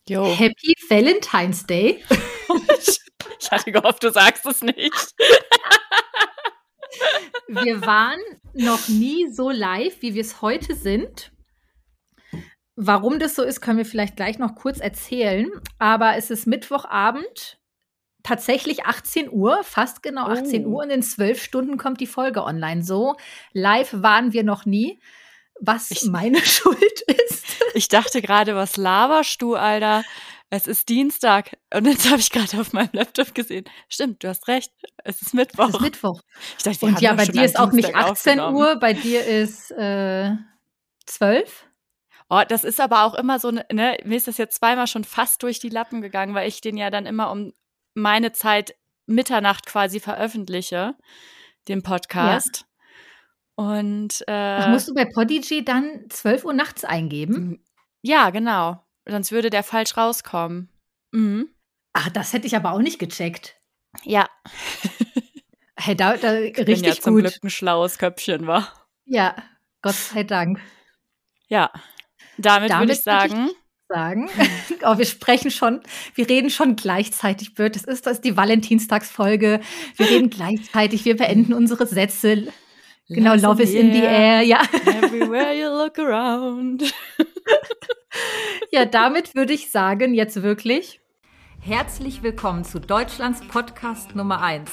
Jo. Happy Valentine's Day. Ich hatte gehofft, du sagst es nicht. Wir waren noch nie so live, wie wir es heute sind. Warum das so ist, können wir vielleicht gleich noch kurz erzählen. Aber es ist Mittwochabend, tatsächlich 18 Uhr, fast genau 18 Uhr. Und in 12 Stunden kommt die Folge online. So live waren wir noch nie, was meine Schuld ist. Ich dachte gerade, was laberst du, Alter? Es ist Dienstag. Und jetzt habe ich gerade auf meinem Laptop gesehen. Stimmt, du hast recht. Es ist Mittwoch. Es ist Mittwoch. Ich dachte, und ja, bei dir ist auch nicht 18 Uhr, bei dir ist 12. Oh, das ist aber auch immer so, ne, mir ist das jetzt zweimal schon fast durch die Lappen gegangen, weil ich den ja dann immer um meine Zeit Mitternacht quasi veröffentliche, den Podcast. Ja. Und musst du bei Podigy dann 12 Uhr nachts eingeben? Ja, genau. Sonst würde der falsch rauskommen. Mhm. Ach, das hätte ich aber auch nicht gecheckt. Ja. Hey, da richtig bin ja gut. Zum Glück ein schlaues Köpfchen, war. Ja, Gott sei Dank. Ja, damit würde ich sagen. Oh, wir reden schon gleichzeitig, Bert. Das ist die Valentinstagsfolge. Wir reden gleichzeitig, wir beenden unsere Sätze. Genau, Love is in the air, ja. Everywhere you look around. Ja, damit würde ich sagen, jetzt wirklich. Herzlich willkommen zu Deutschlands Podcast Nummer 1.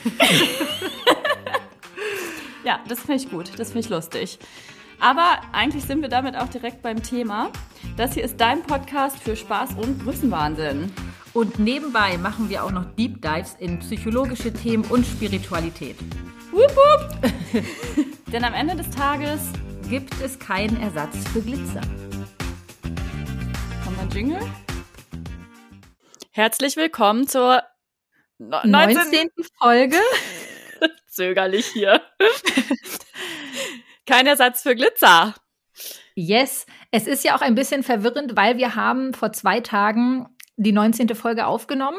Ja, das finde ich gut, das finde ich lustig. Aber eigentlich sind wir damit auch direkt beim Thema. Das hier ist dein Podcast für Spaß und Größenwahnsinn. Und nebenbei machen wir auch noch Deep Dives in psychologische Themen und Spiritualität. Wupp, wupp. Denn am Ende des Tages gibt es keinen Ersatz für Glitzer. Kommt ein Jingle? Herzlich willkommen zur 19. Folge. Zögerlich hier. Kein Ersatz für Glitzer. Yes. Es ist ja auch ein bisschen verwirrend, weil wir haben vor 2 Tagen die 19. Folge aufgenommen.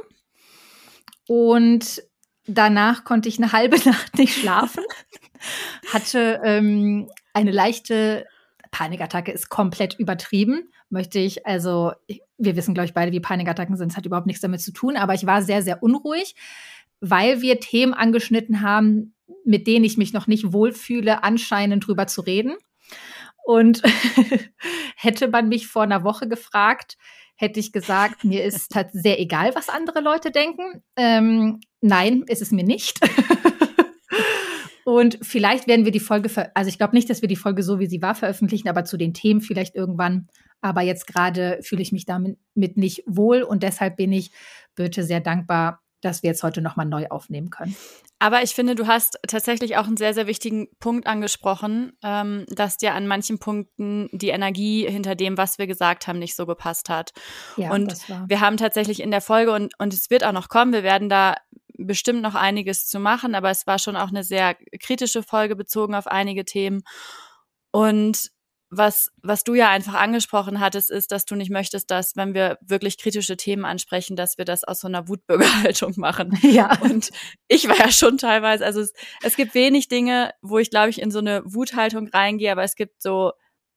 Und danach konnte ich eine halbe Nacht nicht schlafen. Hatte eine leichte Panikattacke, ist komplett übertrieben. Wir wissen, glaube ich, beide, wie Panikattacken sind. Es hat überhaupt nichts damit zu tun. Aber ich war sehr, sehr unruhig, weil wir Themen angeschnitten haben, mit denen ich mich noch nicht wohlfühle, anscheinend drüber zu reden. Und hätte man mich vor einer Woche gefragt, hätte ich gesagt, mir ist halt sehr egal, was andere Leute denken. Nein, ist es mir nicht. Und vielleicht werden wir die Folge, ich glaube nicht, dass wir die Folge so, wie sie war, veröffentlichen, aber zu den Themen vielleicht irgendwann. Aber jetzt gerade fühle ich mich damit nicht wohl und deshalb bin ich Birte sehr dankbar, dass wir jetzt heute nochmal neu aufnehmen können. Aber ich finde, du hast tatsächlich auch einen sehr, sehr wichtigen Punkt angesprochen, dass dir an manchen Punkten die Energie hinter dem, was wir gesagt haben, nicht so gepasst hat. Ja, und wir haben tatsächlich in der Folge, und es wird auch noch kommen, wir werden da bestimmt noch einiges zu machen, aber es war schon auch eine sehr kritische Folge bezogen auf einige Themen. Und was du ja einfach angesprochen hattest, ist, dass du nicht möchtest, dass, wenn wir wirklich kritische Themen ansprechen, dass wir das aus so einer Wutbürgerhaltung machen. Ja. Und ich war ja schon teilweise, also es gibt wenig Dinge, wo ich, glaube ich, in so eine Wuthaltung reingehe, aber es gibt so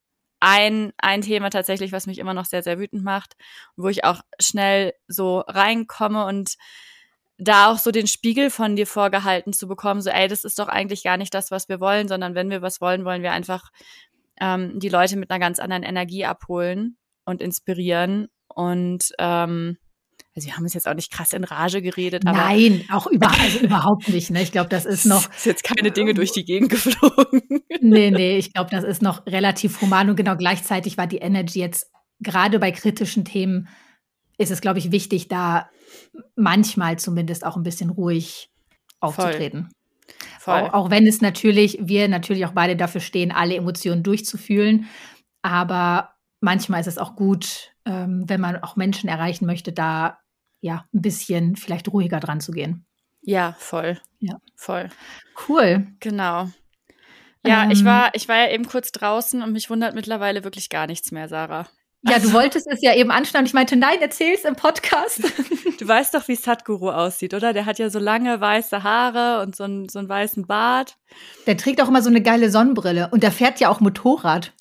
ein Thema tatsächlich, was mich immer noch sehr, sehr wütend macht, wo ich auch schnell so reinkomme und da auch so den Spiegel von dir vorgehalten zu bekommen, so das ist doch eigentlich gar nicht das, was wir wollen, sondern wenn wir was wollen, wollen wir einfach die Leute mit einer ganz anderen Energie abholen und inspirieren. Und wir haben uns jetzt auch nicht krass in Rage geredet. Aber nein, auch überhaupt nicht. Ne? Ich glaube, das ist noch... ist jetzt keine Dinge durch die Gegend geflogen. Nee, ich glaube, das ist noch relativ human. Und genau gleichzeitig war die Energy jetzt, gerade bei kritischen Themen, ist es, glaube ich, wichtig, da manchmal zumindest auch ein bisschen ruhig aufzutreten. Voll. Auch wenn wir natürlich auch beide dafür stehen, alle Emotionen durchzufühlen. Aber manchmal ist es auch gut, wenn man auch Menschen erreichen möchte, da ja ein bisschen vielleicht ruhiger dran zu gehen. Ja, voll. Ja. Voll. Cool. Genau. Ja, ich war ja eben kurz draußen und mich wundert mittlerweile wirklich gar nichts mehr, Sarah. Ja, du wolltest es ja eben anschneiden. Ich meinte, nein, erzähl's im Podcast. Du weißt doch, wie Sadhguru aussieht, oder? Der hat ja so lange weiße Haare und so einen weißen Bart. Der trägt auch immer so eine geile Sonnenbrille und der fährt ja auch Motorrad.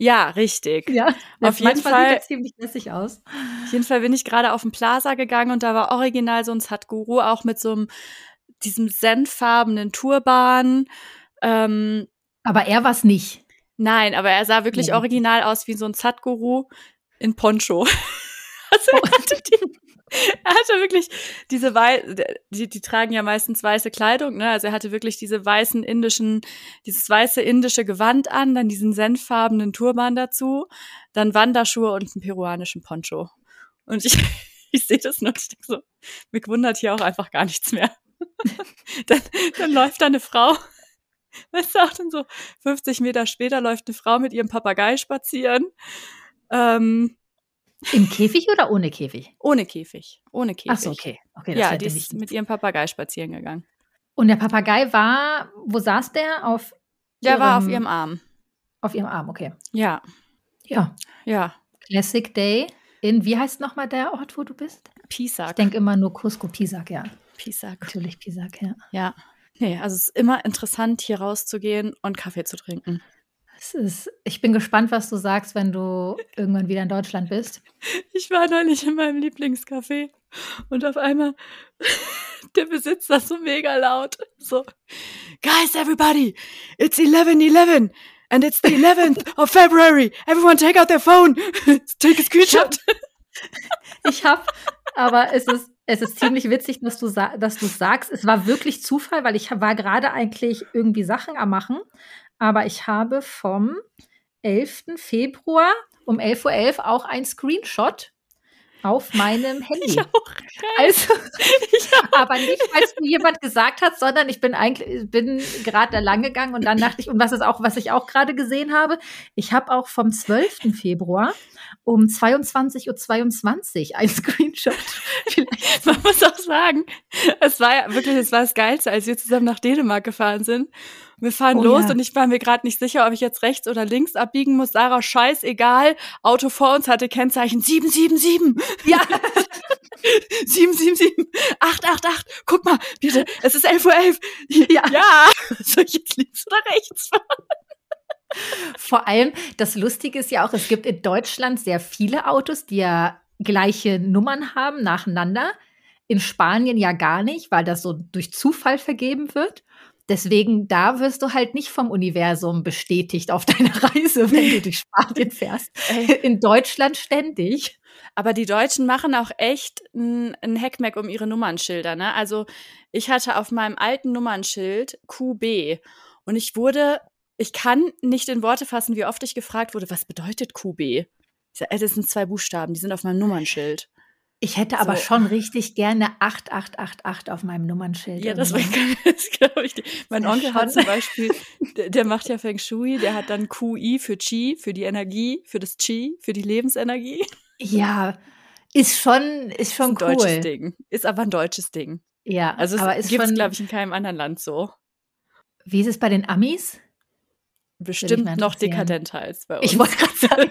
Ja, richtig. Ja, Auf jeden manchmal Fall- sieht er ziemlich lässig aus. Auf jeden Fall bin ich gerade auf den Plaza gegangen und da war original so ein Sadhguru, auch mit diesem senffarbenen Turban. Aber er war's nicht. Nein, aber er sah wirklich Ja. original aus wie so ein Sadhguru in Poncho. Also er hatte wirklich diese die tragen ja meistens weiße Kleidung, ne? Also er hatte wirklich dieses weiße indische Gewand an, dann diesen senffarbenen Turban dazu, dann Wanderschuhe und einen peruanischen Poncho. Und ich sehe das nur und ich denke so, mich wundert hier auch einfach gar nichts mehr. Dann läuft da eine Frau, weißt du, auch dann so 50 Meter später läuft eine Frau mit ihrem Papagei spazieren. Im Käfig oder ohne Käfig? Ohne Käfig. Ach so, okay. Okay, das Ja, wäre die nämlich ist nicht. mit ihrem Papagei spazieren gegangen. Und der Papagei war, wo saß der? Der war auf ihrem Arm. Auf ihrem Arm, okay. Ja, Ja. ja. Classic Day wie heißt nochmal der Ort, wo du bist? Ich Pisak. denke immer nur Cusco, Pisak, ja. Pisak. Natürlich Pisak, ja. Ja. Nee, also es ist immer interessant, hier rauszugehen und Kaffee zu trinken. Ich bin gespannt, was du sagst, wenn du irgendwann wieder in Deutschland bist. Ich war neulich in meinem Lieblingscafé und auf einmal der Besitzer so mega laut. So, Guys, everybody, it's 11:11 and it's the 11th of February. Everyone take out their phone. Take a screenshot. Aber es ist ziemlich witzig, dass du sagst. Es war wirklich Zufall, weil ich war gerade eigentlich irgendwie Sachen am machen. Aber ich habe vom 11. Februar um 11:11 Uhr auch ein Screenshot auf meinem Handy. Ich auch. Also, aber nicht, weil es mir jemand gesagt hat, sondern ich bin gerade da lang gegangen und dann dachte ich, und was ich auch gerade gesehen habe, ich habe auch vom 12. Februar um 22:22 Uhr ein Screenshot. Man muss auch sagen, es war das Geilste, als wir zusammen nach Dänemark gefahren sind. Wir fahren los und ich war mir gerade nicht sicher, ob ich jetzt rechts oder links abbiegen muss. Sarah, scheißegal. Auto vor uns hatte Kennzeichen 777. Ja. 777. 888. Guck mal, bitte, es ist 11:11 Uhr. Ja. Soll ich jetzt links oder rechts fahren? Vor allem, das Lustige ist ja auch, es gibt in Deutschland sehr viele Autos, die ja gleiche Nummern haben, nacheinander. In Spanien ja gar nicht, weil das so durch Zufall vergeben wird. Deswegen, da wirst du halt nicht vom Universum bestätigt auf deiner Reise, wenn du durch Spanien fährst. In Deutschland ständig. Aber die Deutschen machen auch echt ein Heckmeck um ihre Nummernschilder, ne? Also ich hatte auf meinem alten Nummernschild QB und ich kann nicht in Worte fassen, wie oft ich gefragt wurde, was bedeutet QB? Ich sag, das sind 2 Buchstaben, die sind auf meinem Nummernschild. Ich hätte aber schon richtig gerne 8888 auf meinem Nummernschild. Ja, das glaube ich. Mein Onkel hat zum Beispiel, der macht ja Feng Shui, der hat dann QI für Qi, für die Energie, für das Qi, für die Lebensenergie. Ja, ist schon ist ein cool. Deutsches Ding. Ist aber ein deutsches Ding. Ja, also aber es gibt es, glaube ich, in keinem anderen Land so. Wie ist es bei den Amis? Bestimmt noch dekadenter als bei uns. Ich wollte gerade sagen.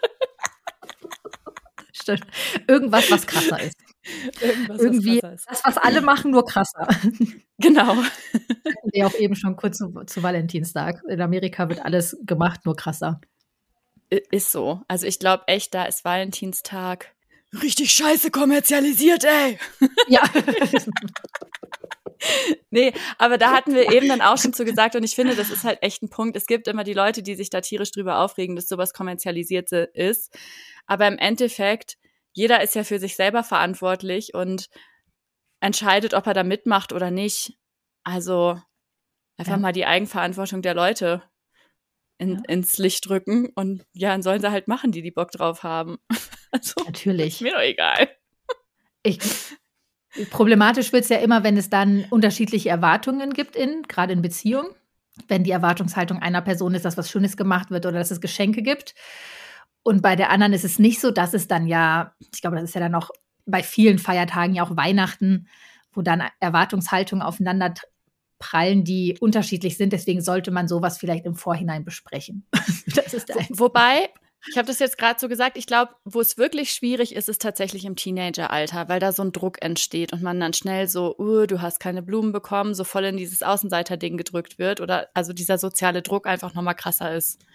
Stimmt. Irgendwas, was krasser ist. Irgendwie das, was alle machen, nur krasser. Genau. Hatten wir auch eben schon kurz zu Valentinstag. In Amerika wird alles gemacht, nur krasser. Ist so. Also ich glaube echt, da ist Valentinstag richtig scheiße kommerzialisiert, ey. Ja. Nee, aber da hatten wir eben dann auch schon zu gesagt und ich finde, das ist halt echt ein Punkt. Es gibt immer die Leute, die sich da tierisch drüber aufregen, dass sowas kommerzialisiert ist. Aber im Endeffekt, jeder ist ja für sich selber verantwortlich und entscheidet, ob er da mitmacht oder nicht. Also einfach mal die Eigenverantwortung der Leute ins Licht rücken und ja, dann sollen sie halt machen, die Bock drauf haben. Also, natürlich. Ist mir doch egal. Problematisch wird es ja immer, wenn es dann unterschiedliche Erwartungen gibt, gerade in Beziehungen. Wenn die Erwartungshaltung einer Person ist, dass was Schönes gemacht wird oder dass es Geschenke gibt. Und bei der anderen ist es nicht so, dass es dann ja, ich glaube, das ist ja dann auch bei vielen Feiertagen ja auch Weihnachten, wo dann Erwartungshaltungen aufeinander prallen, die unterschiedlich sind. Deswegen sollte man sowas vielleicht im Vorhinein besprechen. Das ist Wobei, ich habe das jetzt gerade so gesagt, ich glaube, wo es wirklich schwierig ist, ist tatsächlich im Teenageralter, weil da so ein Druck entsteht und man dann schnell so, du hast keine Blumen bekommen, so voll in dieses Außenseiter-Ding gedrückt wird oder also dieser soziale Druck einfach nochmal krasser ist.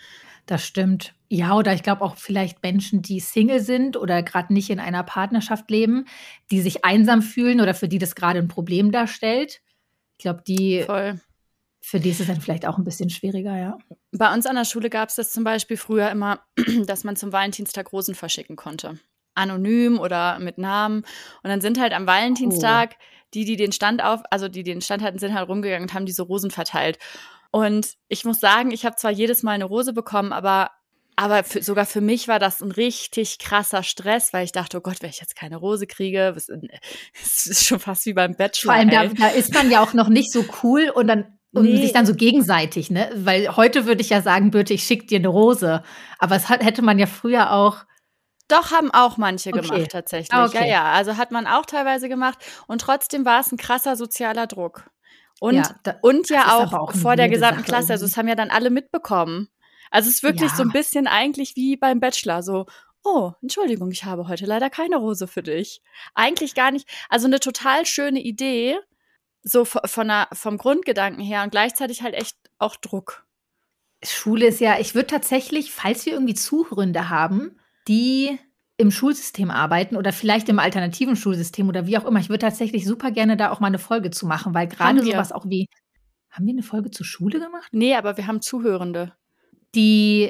Das stimmt. Ja, oder ich glaube auch vielleicht Menschen, die Single sind oder gerade nicht in einer Partnerschaft leben, die sich einsam fühlen oder für die das gerade ein Problem darstellt. Ich glaube, Voll. für die ist es dann vielleicht auch ein bisschen schwieriger, ja. Bei uns an der Schule gab es das zum Beispiel früher immer, dass man zum Valentinstag Rosen verschicken konnte. Anonym oder mit Namen. Und dann sind halt am Valentinstag die den Stand die den Stand hatten, sind halt rumgegangen und haben diese Rosen verteilt. Und ich muss sagen, ich habe zwar jedes Mal eine Rose bekommen, aber sogar für mich war das ein richtig krasser Stress, weil ich dachte, oh Gott, wenn ich jetzt keine Rose kriege, es ist schon fast wie beim Bachelor. Vor allem, da ist man ja auch noch nicht so cool und sich dann so gegenseitig, ne? Weil heute würde ich ja sagen, Birte, ich schick dir eine Rose. Aber hätte man ja früher auch. Doch, haben auch manche gemacht tatsächlich. Okay. Ja, also hat man auch teilweise gemacht. Und trotzdem war es ein krasser sozialer Druck. Und auch vor der gesamten Klasse. Also es haben ja dann alle mitbekommen. Also es ist wirklich so ein bisschen eigentlich wie beim Bachelor. So, oh, Entschuldigung, ich habe heute leider keine Rose für dich. Eigentlich gar nicht. Also eine total schöne Idee, so vom Grundgedanken her und gleichzeitig halt echt auch Druck. Schule ist ja, ich würde tatsächlich, falls wir irgendwie Zuhörende haben, die im Schulsystem arbeiten oder vielleicht im alternativen Schulsystem oder wie auch immer, ich würde tatsächlich super gerne da auch mal eine Folge zu machen, weil gerade sowas auch wie, haben wir eine Folge zur Schule gemacht? Nee, aber wir haben Zuhörende. Die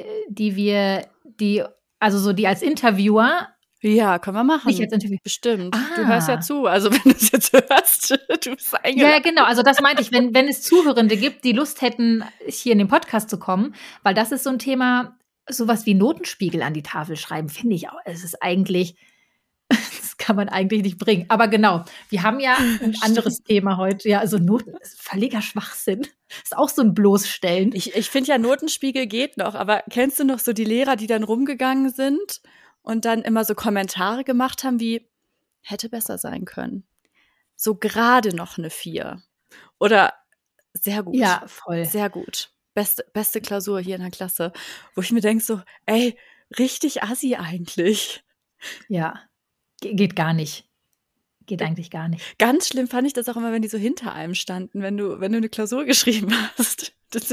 als Interviewer. Ja, können wir machen. Nicht als Interview. Bestimmt. Du hörst ja zu. Also wenn du es jetzt hörst, du bist eingeladen. Ja, genau. Also das meinte ich, wenn es Zuhörende gibt, die Lust hätten, hier in den Podcast zu kommen, weil das ist so ein Thema, sowas wie Notenspiegel an die Tafel schreiben, finde ich auch. Es ist eigentlich, das kann man eigentlich nicht bringen. Aber genau, wir haben ja ein anderes Thema heute. Ja, also Noten ist völliger Schwachsinn. Ist auch so ein Bloßstellen. Ich finde ja, Notenspiegel geht noch, aber kennst du noch so die Lehrer, die dann rumgegangen sind und dann immer so Kommentare gemacht haben wie, hätte besser sein können. So gerade noch eine 4. Oder sehr gut. Ja, voll. Sehr gut. Beste Klausur hier in der Klasse. Wo ich mir denke so, ey, richtig assi eigentlich. Ja, geht gar nicht. Geht eigentlich gar nicht. Ganz schlimm fand ich das auch immer, wenn die so hinter einem standen, wenn du eine Klausur geschrieben hast.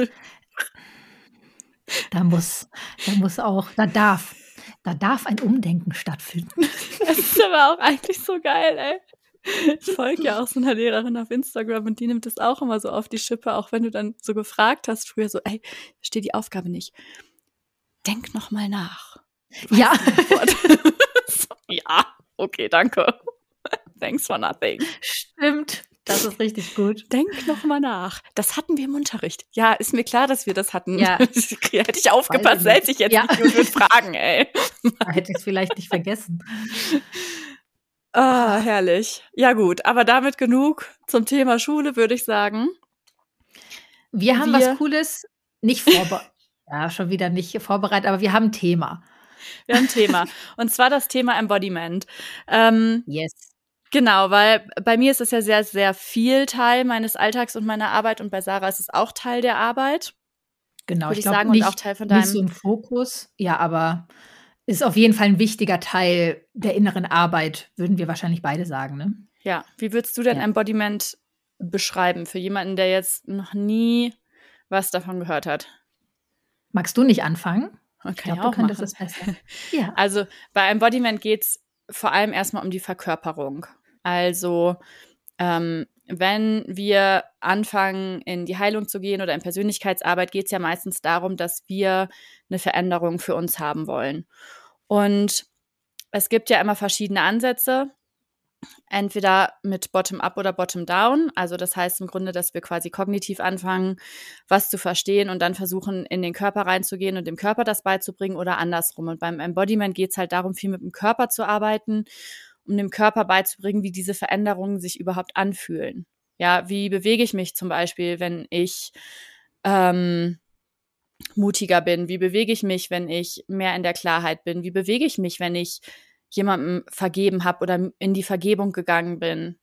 Da darf ein Umdenken stattfinden. Das ist aber auch eigentlich so geil, ey. Ich folge ja auch so einer Lehrerin auf Instagram und die nimmt das auch immer so auf die Schippe, auch wenn du dann so gefragt hast früher so, ey, steht die Aufgabe nicht. Denk noch mal nach. Ja. So, ja, okay, danke. Thanks for nothing. Stimmt. Das ist richtig gut. Denk noch mal nach. Das hatten wir im Unterricht. Ja, ist mir klar, dass wir das hatten. Ja. Hätte ich aufgepasst, hätte ich jetzt nicht gut mit Fragen, ey. Hätte ich es vielleicht nicht vergessen. Ah, herrlich. Ja gut, aber damit genug zum Thema Schule, würde ich sagen. Wir haben was Cooles, schon wieder nicht vorbereitet, aber wir haben ein Thema. Wir haben ein Thema. Und zwar das Thema Embodiment. Yes. Genau, weil bei mir ist es ja sehr, sehr viel Teil meines Alltags und meiner Arbeit und bei Sarah ist es auch Teil der Arbeit. Genau, würde ich sagen, nicht, und auch Teil von deinem. Nicht so ein Fokus, ja, aber ist auf jeden Fall ein wichtiger Teil der inneren Arbeit, würden wir wahrscheinlich beide sagen, ne? Ja, wie würdest du denn Embodiment beschreiben für jemanden, der jetzt noch nie was davon gehört hat? Magst du nicht anfangen? Ich glaube, du könntest es besser. Ja. Also bei Embodiment geht es vor allem erstmal um die Verkörperung. Also wenn wir anfangen, in die Heilung zu gehen oder in Persönlichkeitsarbeit, geht es ja meistens darum, dass wir eine Veränderung für uns haben wollen. Und es gibt ja immer verschiedene Ansätze, entweder mit Bottom-up oder Bottom-down. Also das heißt im Grunde, dass wir quasi kognitiv anfangen, was zu verstehen und dann versuchen, in den Körper reinzugehen und dem Körper das beizubringen oder andersrum. Und beim Embodiment geht es halt darum, viel mit dem Körper zu arbeiten, um dem Körper beizubringen, wie diese Veränderungen sich überhaupt anfühlen. Ja, wie bewege ich mich zum Beispiel, wenn ich mutiger bin? Wie bewege ich mich, wenn ich mehr in der Klarheit bin? Wie bewege ich mich, wenn ich jemandem vergeben habe oder in die Vergebung gegangen bin?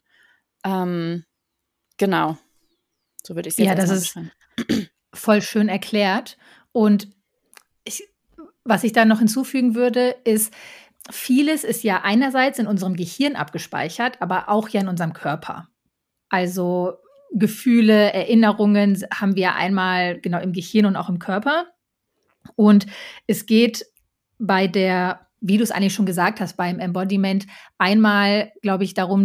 Genau. So würde ich es jetzt das ist voll schön erklärt. Und was ich da noch hinzufügen würde, ist, vieles ist ja einerseits in unserem Gehirn abgespeichert, aber auch ja in unserem Körper. Also Gefühle, Erinnerungen haben wir einmal genau im Gehirn und auch im Körper. Und es geht bei der, wie du es eigentlich schon gesagt hast, beim Embodiment einmal, glaube ich, darum,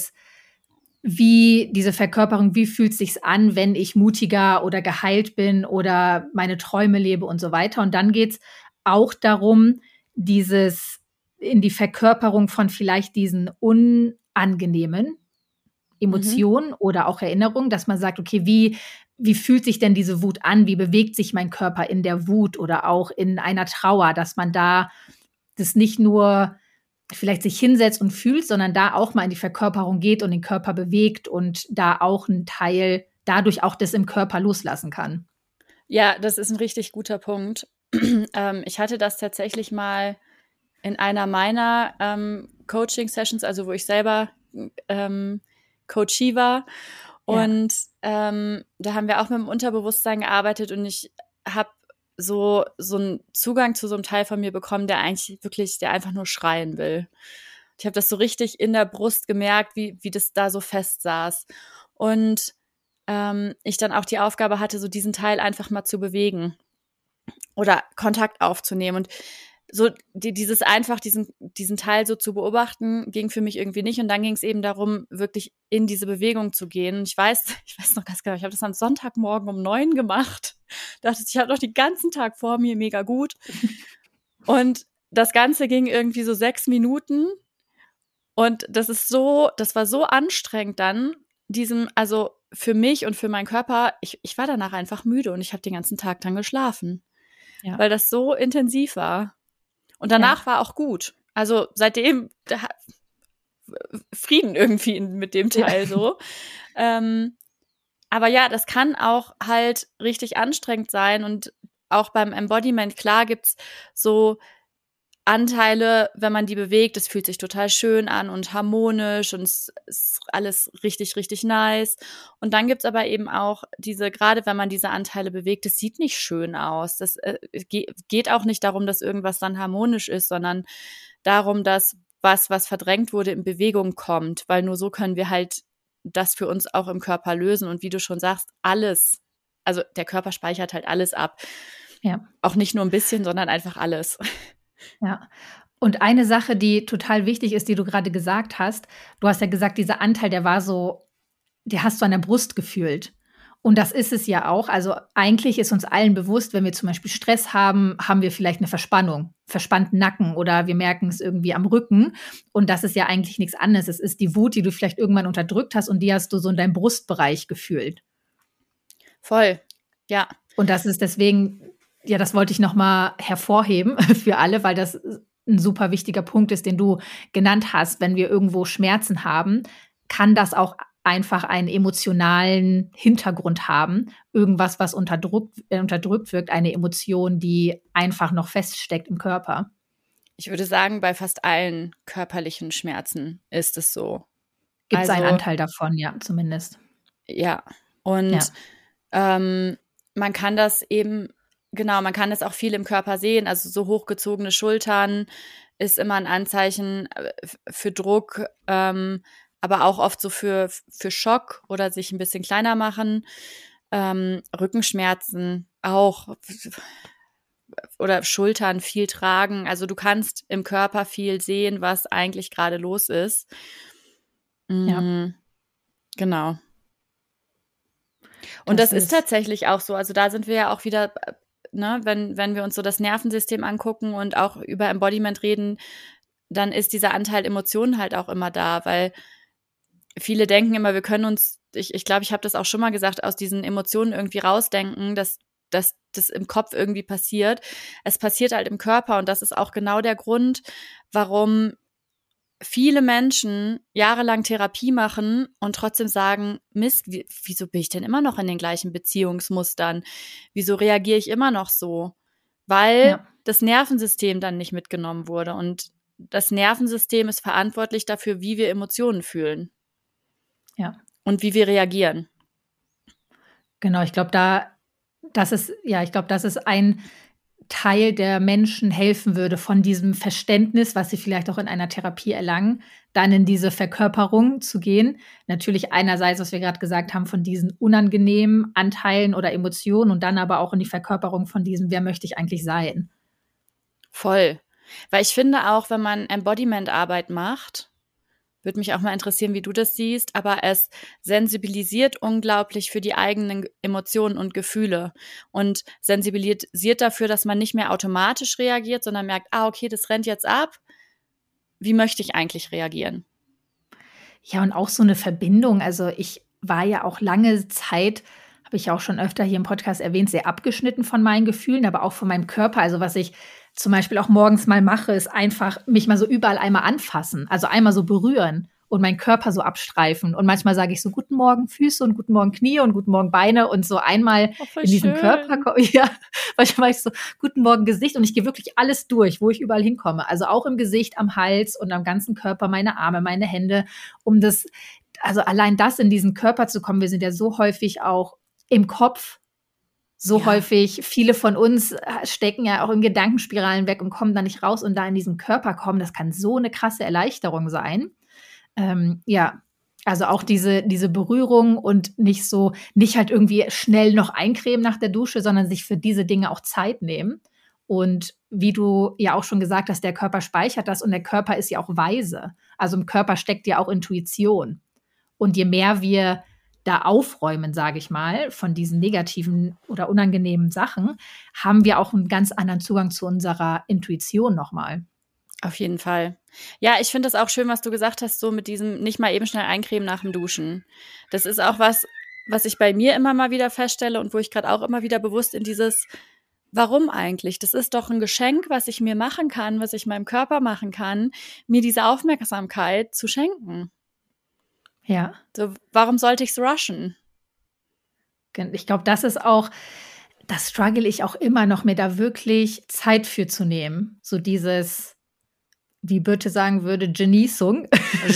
diese Verkörperung, wie fühlt es sich an, wenn ich mutiger oder geheilt bin oder meine Träume lebe und so weiter. Und dann geht es auch darum, in die Verkörperung von vielleicht diesen unangenehmen Emotionen oder auch Erinnerungen, dass man sagt, okay, wie fühlt sich denn diese Wut an? Wie bewegt sich mein Körper in der Wut oder auch in einer Trauer, dass man da das nicht nur vielleicht sich hinsetzt und fühlt, sondern da auch mal in die Verkörperung geht und den Körper bewegt und da auch einen Teil dadurch auch das im Körper loslassen kann. Ja, das ist ein richtig guter Punkt. Ich hatte das tatsächlich mal in einer meiner Coaching-Sessions, also wo ich selber Coachie war. Und da haben wir auch mit dem Unterbewusstsein gearbeitet und ich habe so einen Zugang zu so einem Teil von mir bekommen, der einfach nur schreien will. Ich habe das so richtig in der Brust gemerkt, wie das da so fest saß. Und ich dann auch die Aufgabe hatte, so diesen Teil einfach mal zu bewegen oder Kontakt aufzunehmen. Und so dieses einfach, diesen Teil so zu beobachten, ging für mich irgendwie nicht. Und dann ging es eben darum, wirklich in diese Bewegung zu gehen. Und ich weiß noch ganz genau, ich habe das am Sonntagmorgen um 9 gemacht. Dachte, ich habe noch den ganzen Tag vor mir, mega gut. Und das Ganze ging irgendwie so 6 Minuten. Und das war so anstrengend dann, also für mich und für meinen Körper, ich war danach einfach müde und ich habe den ganzen Tag dann geschlafen. Ja. Weil das so intensiv war. Und danach war auch gut. Also seitdem Frieden irgendwie mit dem Teil so. Aber ja, das kann auch halt richtig anstrengend sein. Und auch beim Embodiment, klar gibt's so Anteile, wenn man die bewegt, es fühlt sich total schön an und harmonisch und es ist alles richtig, richtig nice. Und dann gibt's aber eben auch gerade wenn man diese Anteile bewegt, es sieht nicht schön aus. Das geht auch nicht darum, dass irgendwas dann harmonisch ist, sondern darum, dass was verdrängt wurde, in Bewegung kommt, weil nur so können wir halt das für uns auch im Körper lösen. Und wie du schon sagst, alles, also der Körper speichert halt alles ab. Ja. Auch nicht nur ein bisschen, sondern einfach alles. Ja. Und eine Sache, die total wichtig ist, die du gerade gesagt hast, du hast ja gesagt, dieser Anteil, der hast du an der Brust gefühlt. Und das ist es ja auch. Also eigentlich ist uns allen bewusst, wenn wir zum Beispiel Stress haben, haben wir vielleicht eine Verspannung, verspannten Nacken oder wir merken es irgendwie am Rücken. Und das ist ja eigentlich nichts anderes. Es ist die Wut, die du vielleicht irgendwann unterdrückt hast und die hast du so in deinem Brustbereich gefühlt. Voll, ja. Und das ist deswegen, ja, das wollte ich nochmal hervorheben für alle, weil das ein super wichtiger Punkt ist, den du genannt hast. Wenn wir irgendwo Schmerzen haben, kann das auch einfach einen emotionalen Hintergrund haben. Irgendwas, was unterdrückt wirkt, eine Emotion, die einfach noch feststeckt im Körper. Ich würde sagen, bei fast allen körperlichen Schmerzen ist es so. Gibt es einen Anteil davon, ja, zumindest. Ja, und man kann das eben, genau, man kann das auch viel im Körper sehen. Also so hochgezogene Schultern ist immer ein Anzeichen für Druck, aber auch oft so für Schock oder sich ein bisschen kleiner machen. Rückenschmerzen auch oder Schultern viel tragen. Also du kannst im Körper viel sehen, was eigentlich gerade los ist. Ja. Genau. Und das ist tatsächlich auch so. Also da sind wir ja auch wieder, ne, wenn wir uns so das Nervensystem angucken und auch über Embodiment reden, dann ist dieser Anteil Emotionen halt auch immer da, weil viele denken immer, wir können uns, ich glaube, ich habe das auch schon mal gesagt, aus diesen Emotionen irgendwie rausdenken, dass das im Kopf irgendwie passiert. Es passiert halt im Körper und das ist auch genau der Grund, warum viele Menschen jahrelang Therapie machen und trotzdem sagen, Mist, wieso bin ich denn immer noch in den gleichen Beziehungsmustern? Wieso reagiere ich immer noch so? Weil das Nervensystem dann nicht mitgenommen wurde und das Nervensystem ist verantwortlich dafür, wie wir Emotionen fühlen. Ja. Und wie wir reagieren. Genau, ich glaube, das ist ein Teil der Menschen helfen würde, von diesem Verständnis, was sie vielleicht auch in einer Therapie erlangen, dann in diese Verkörperung zu gehen. Natürlich einerseits, was wir gerade gesagt haben, von diesen unangenehmen Anteilen oder Emotionen und dann aber auch in die Verkörperung von diesem, wer möchte ich eigentlich sein? Voll. Weil ich finde auch, wenn man Embodiment-Arbeit macht, würde mich auch mal interessieren, wie du das siehst, aber es sensibilisiert unglaublich für die eigenen Emotionen und Gefühle und sensibilisiert dafür, dass man nicht mehr automatisch reagiert, sondern merkt, okay, das rennt jetzt ab. Wie möchte ich eigentlich reagieren? Ja, und auch so eine Verbindung. Also ich war ja auch lange Zeit, habe ich ja auch schon öfter hier im Podcast erwähnt, sehr abgeschnitten von meinen Gefühlen, aber auch von meinem Körper. Also was ich zum Beispiel auch morgens mal mache, ist einfach mich mal so überall einmal anfassen, also einmal so berühren und meinen Körper so abstreifen. Und manchmal sage ich so, guten Morgen Füße und guten Morgen Knie und guten Morgen Beine und so einmal in diesen Körper. Ja, manchmal mache ich so, guten Morgen Gesicht und ich gehe wirklich alles durch, wo ich überall hinkomme. Also auch im Gesicht, am Hals und am ganzen Körper, meine Arme, meine Hände, um das, also allein das in diesen Körper zu kommen. Wir sind ja so häufig auch im Kopf, so häufig, viele von uns stecken ja auch in Gedankenspiralen weg und kommen da nicht raus und da in diesen Körper kommen. Das kann so eine krasse Erleichterung sein. Ja, also auch diese Berührung und nicht halt irgendwie schnell noch eincremen nach der Dusche, sondern sich für diese Dinge auch Zeit nehmen. Und wie du ja auch schon gesagt hast, der Körper speichert das und der Körper ist ja auch weise. Also im Körper steckt ja auch Intuition. Und je mehr wir da aufräumen, sage ich mal, von diesen negativen oder unangenehmen Sachen, haben wir auch einen ganz anderen Zugang zu unserer Intuition nochmal. Auf jeden Fall. Ja, ich finde das auch schön, was du gesagt hast, so mit diesem nicht mal eben schnell eincremen nach dem Duschen. Das ist auch was ich bei mir immer mal wieder feststelle und wo ich gerade auch immer wieder bewusst in dieses, warum eigentlich? Das ist doch ein Geschenk, was ich mir machen kann, was ich meinem Körper machen kann, mir diese Aufmerksamkeit zu schenken. Ja. So, warum sollte ich's rushen? Ich glaube, das struggle ich auch immer noch, mir da wirklich Zeit für zu nehmen. So dieses, wie Birte sagen würde, Genießung.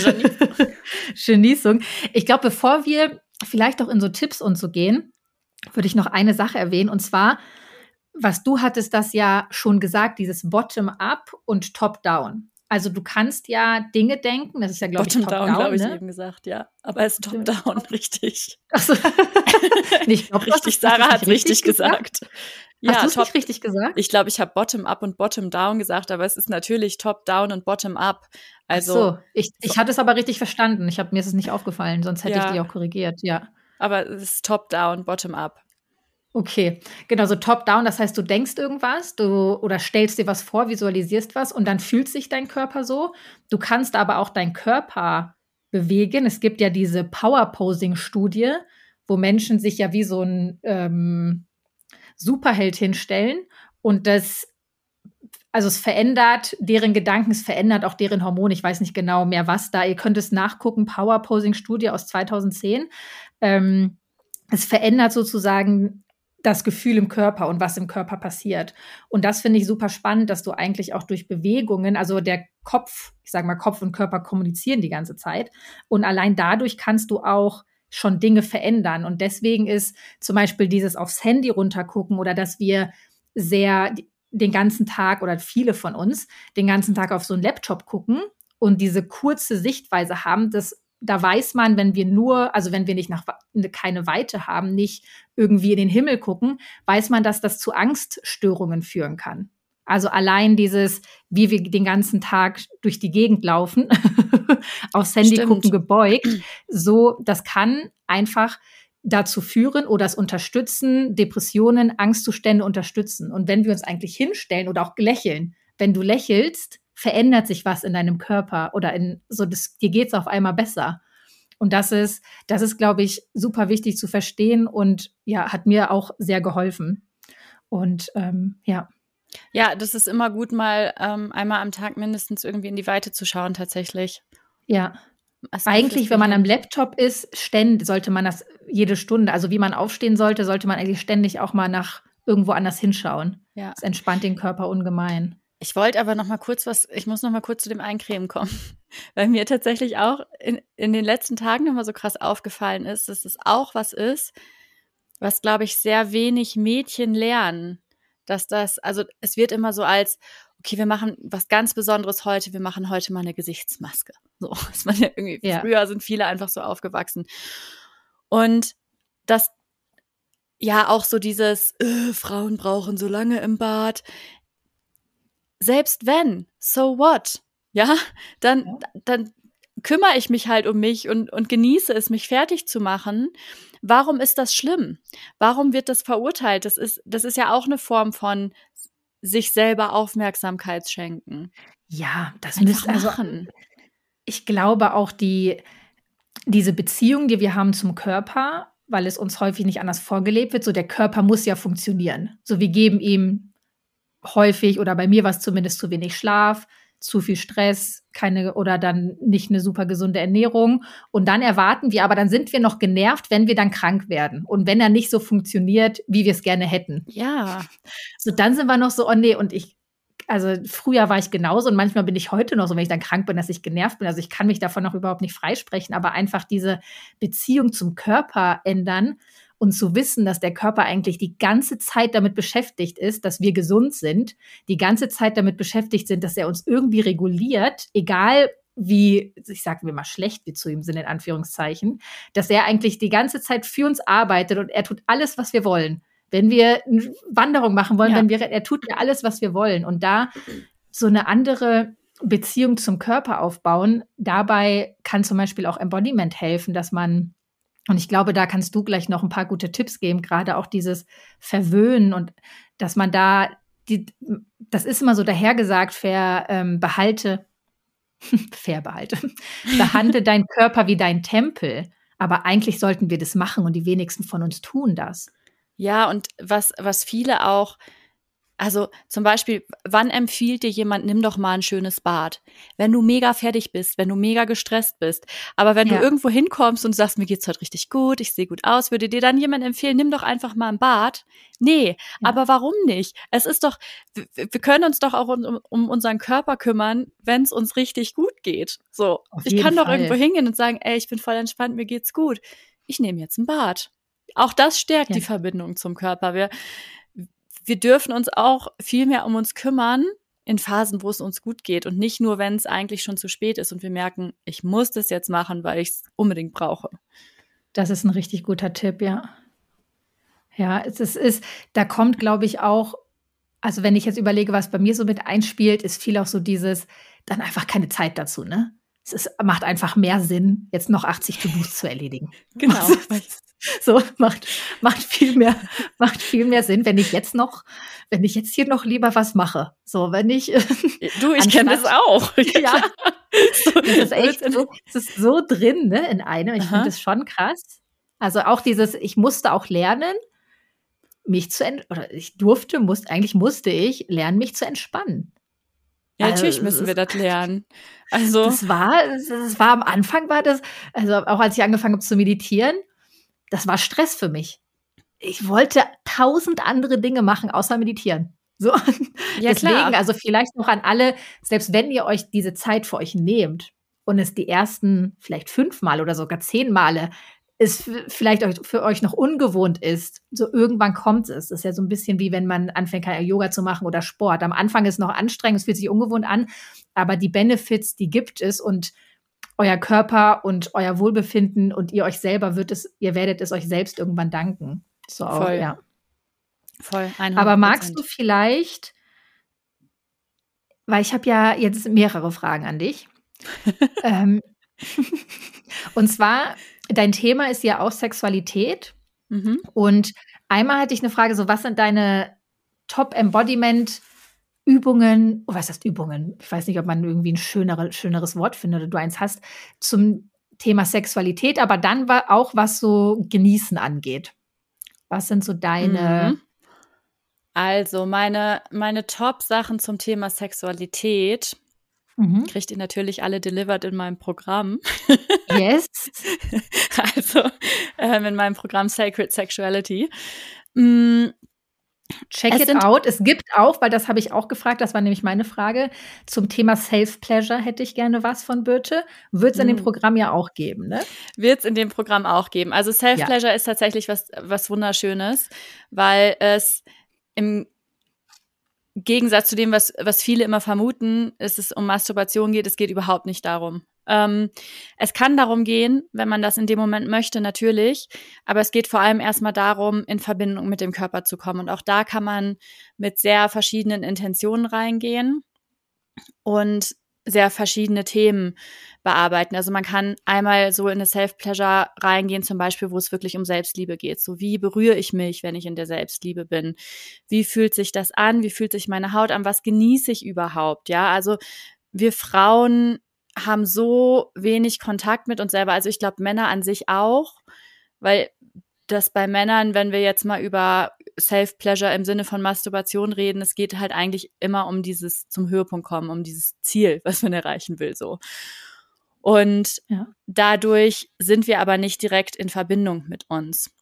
Genießung. Ich glaube, bevor wir vielleicht auch in so Tipps und so gehen, würde ich noch eine Sache erwähnen. Und zwar, was du hattest das ja schon gesagt, dieses Bottom-up und Top-down. Also du kannst ja Dinge denken, das ist ja, glaube ich, Bottom-down, Top-down, glaube ich, ne? eben gesagt, ja. Aber es ist Top-down, richtig. Achso. Ich glaub, richtig, Sarah hat richtig gesagt. Ja, hast du es nicht richtig gesagt? Ich glaube, ich habe Bottom-up und Bottom-down gesagt, aber es ist natürlich Top-down und Bottom-up. Also, ich hatte es aber richtig verstanden. Mir ist es nicht aufgefallen, sonst hätte ich dich auch korrigiert, ja. Aber es ist Top-down, Bottom-up. Okay, genau, so Top-down, das heißt, du denkst irgendwas, oder stellst dir was vor, visualisierst was und dann fühlt sich dein Körper so. Du kannst aber auch deinen Körper bewegen. Es gibt ja diese Power-Posing-Studie, wo Menschen sich ja wie so ein Superheld hinstellen und es verändert deren Gedanken, es verändert auch deren Hormone. Ich weiß nicht genau mehr, was da. Ihr könnt es nachgucken, Power-Posing-Studie aus 2010. Es verändert sozusagen das Gefühl im Körper und was im Körper passiert. Und das finde ich super spannend, dass du eigentlich auch durch Bewegungen, also der Kopf, ich sage mal, Kopf und Körper kommunizieren die ganze Zeit. Und allein dadurch kannst du auch schon Dinge verändern. Und deswegen ist zum Beispiel dieses aufs Handy runtergucken oder dass wir den ganzen Tag oder viele von uns den ganzen Tag auf so einen Laptop gucken und diese kurze Sichtweise haben, da weiß man, wenn wir nicht keine Weite haben, nicht irgendwie in den Himmel gucken, weiß man, dass das zu Angststörungen führen kann. Also allein dieses, wie wir den ganzen Tag durch die Gegend laufen, aufs Handy gucken, gebeugt, so, das kann einfach dazu führen oder es unterstützen, Depressionen, Angstzustände unterstützen. Und wenn wir uns eigentlich hinstellen oder auch lächeln, wenn du lächelst, verändert sich was in deinem Körper oder dir geht's auf einmal besser. Und das ist, glaube ich, super wichtig zu verstehen und ja, hat mir auch sehr geholfen. Und ja. Ja, das ist immer gut, mal einmal am Tag mindestens irgendwie in die Weite zu schauen, tatsächlich. Ja. Eigentlich, wenn man am Laptop ist, sollte man das jede Stunde, also wie man aufstehen sollte man eigentlich ständig auch mal nach irgendwo anders hinschauen. Ja. Das entspannt den Körper ungemein. Ich wollte aber ich muss noch mal kurz zu dem Eincremen kommen, weil mir tatsächlich auch in den letzten Tagen noch mal so krass aufgefallen ist, dass es auch was ist, was, glaube ich, sehr wenig Mädchen lernen. also es wird immer so als, okay, wir machen was ganz Besonderes heute, wir machen heute mal eine Gesichtsmaske. So, ist man ja irgendwie, früher sind viele einfach so aufgewachsen. Und das, ja, auch so dieses, Frauen brauchen so lange im Bad. Selbst wenn, so what? Ja, dann kümmere ich mich halt um mich und genieße es, mich fertig zu machen. Warum ist das schlimm? Warum wird das verurteilt? Das ist ja auch eine Form von sich selber Aufmerksamkeit schenken. Ja, das müsste also. Ich glaube auch diese Beziehung, die wir haben zum Körper, weil es uns häufig nicht anders vorgelebt wird, so der Körper muss ja funktionieren. So, wir geben ihm häufig, oder bei mir war es zumindest zu wenig Schlaf, zu viel Stress, oder dann nicht eine super gesunde Ernährung. Und dann erwarten wir, aber dann sind wir noch genervt, wenn wir dann krank werden. Und wenn er nicht so funktioniert, wie wir es gerne hätten. Ja. So, dann sind wir noch so, oh nee, also früher war ich genauso und manchmal bin ich heute noch so, wenn ich dann krank bin, dass ich genervt bin. Also ich kann mich davon noch überhaupt nicht freisprechen, aber einfach diese Beziehung zum Körper ändern und zu wissen, dass der Körper eigentlich die ganze Zeit damit beschäftigt ist, dass wir gesund sind, die ganze Zeit damit beschäftigt sind, dass er uns irgendwie reguliert, egal wie, ich sage mir mal schlecht wir zu ihm sind, in Anführungszeichen, dass er eigentlich die ganze Zeit für uns arbeitet und er tut alles, was wir wollen. Wenn wir eine Wanderung machen wollen, er tut ja alles, was wir wollen. Und da so eine andere Beziehung zum Körper aufbauen, dabei kann zum Beispiel auch Embodiment helfen, dass man, und ich glaube, da kannst du gleich noch ein paar gute Tipps geben, gerade auch dieses Verwöhnen und dass man das ist immer so dahergesagt, behandle deinen Körper wie dein Tempel. Aber eigentlich sollten wir das machen und die wenigsten von uns tun das. Ja, und was viele auch, also zum Beispiel, wann empfiehlt dir jemand, nimm doch mal ein schönes Bad? Wenn du mega fertig bist, wenn du mega gestresst bist. Aber wenn du irgendwo hinkommst und sagst, mir geht's heute richtig gut, ich sehe gut aus, würde dir dann jemand empfehlen, nimm doch einfach mal ein Bad? Nee, aber warum nicht? Es ist doch, wir können uns doch auch um unseren Körper kümmern, wenn es uns richtig gut geht. So, ich kann doch irgendwo hingehen und sagen, ey, ich bin voll entspannt, mir geht's gut. Ich nehme jetzt ein Bad. Auch das stärkt die Verbindung zum Körper. Wir dürfen uns auch viel mehr um uns kümmern in Phasen, wo es uns gut geht und nicht nur, wenn es eigentlich schon zu spät ist und wir merken, ich muss das jetzt machen, weil ich es unbedingt brauche. Das ist ein richtig guter Tipp, ja. Ja, da kommt, glaube ich, auch, also wenn ich jetzt überlege, was bei mir so mit einspielt, ist viel auch so dieses, dann einfach keine Zeit dazu, ne? Macht einfach mehr Sinn, jetzt noch 80 To-Dos zu erledigen. Genau. So, macht viel mehr Sinn, wenn ich jetzt hier noch lieber was mache. So, wenn ich. Ich kenne das auch. Ja. Das ist so drin, ne, in einem. Ich finde das schon krass. Also auch ich musste auch lernen, eigentlich musste ich lernen, mich zu entspannen. Ja, natürlich müssen wir das lernen. Also. Das war am Anfang also auch als ich angefangen habe zu meditieren, das war Stress für mich. Ich wollte 1000 andere Dinge machen, außer meditieren. So. Ja, deswegen, klar. Also vielleicht noch an alle, selbst wenn ihr euch diese Zeit für euch nehmt und es die ersten vielleicht 5 Mal oder sogar 10 Male es vielleicht für euch noch ungewohnt ist, so irgendwann kommt es. Das ist ja so ein bisschen wie wenn man anfängt, Yoga zu machen oder Sport. Am Anfang ist es noch anstrengend, es fühlt sich ungewohnt an, aber die Benefits, die gibt es und euer Körper und euer Wohlbefinden und ihr werdet es euch selbst irgendwann danken. So, voll. Ja. Voll, 100%. Aber magst du vielleicht, weil ich habe ja jetzt mehrere Fragen an dich. Und zwar, dein Thema ist ja auch Sexualität. Mhm. Und einmal hatte ich eine Frage, so was sind deine Top-Embodiment-Übungen, was heißt Übungen? Ich weiß nicht, ob man irgendwie ein schöneres Wort findet oder du eins hast, zum Thema Sexualität, aber dann auch, was so Genießen angeht. Was sind so deine... Also, meine Top-Sachen zum Thema Sexualität kriegt ihr natürlich alle delivered in meinem Programm. Yes. Also, in meinem Programm Sacred Sexuality. Check it out. Es gibt auch, weil das habe ich auch gefragt, das war nämlich meine Frage, zum Thema Self-Pleasure hätte ich gerne was von Birte. Wird es in dem Programm ja auch geben, ne? Wird es in dem Programm auch geben. Also Self-Pleasure ist tatsächlich was Wunderschönes, weil es Gegensatz zu dem, was viele immer vermuten, ist es um Masturbation geht, es geht überhaupt nicht darum. Es kann darum gehen, wenn man das in dem Moment möchte, natürlich, aber es geht vor allem erstmal darum, in Verbindung mit dem Körper zu kommen. Und auch da kann man mit sehr verschiedenen Intentionen reingehen und sehr verschiedene Themen bearbeiten. Also man kann einmal so in eine Self-Pleasure reingehen, zum Beispiel, wo es wirklich um Selbstliebe geht. So, wie berühre ich mich, wenn ich in der Selbstliebe bin? Wie fühlt sich das an? Wie fühlt sich meine Haut an? Was genieße ich überhaupt? Ja, also wir Frauen haben so wenig Kontakt mit uns selber. Also ich glaube, Männer an sich auch, weil das bei Männern, wenn wir jetzt mal über Self-Pleasure im Sinne von Masturbation reden, es geht halt eigentlich immer um dieses zum Höhepunkt kommen, um dieses Ziel, was man erreichen will, so. Und dadurch sind wir aber nicht direkt in Verbindung mit uns.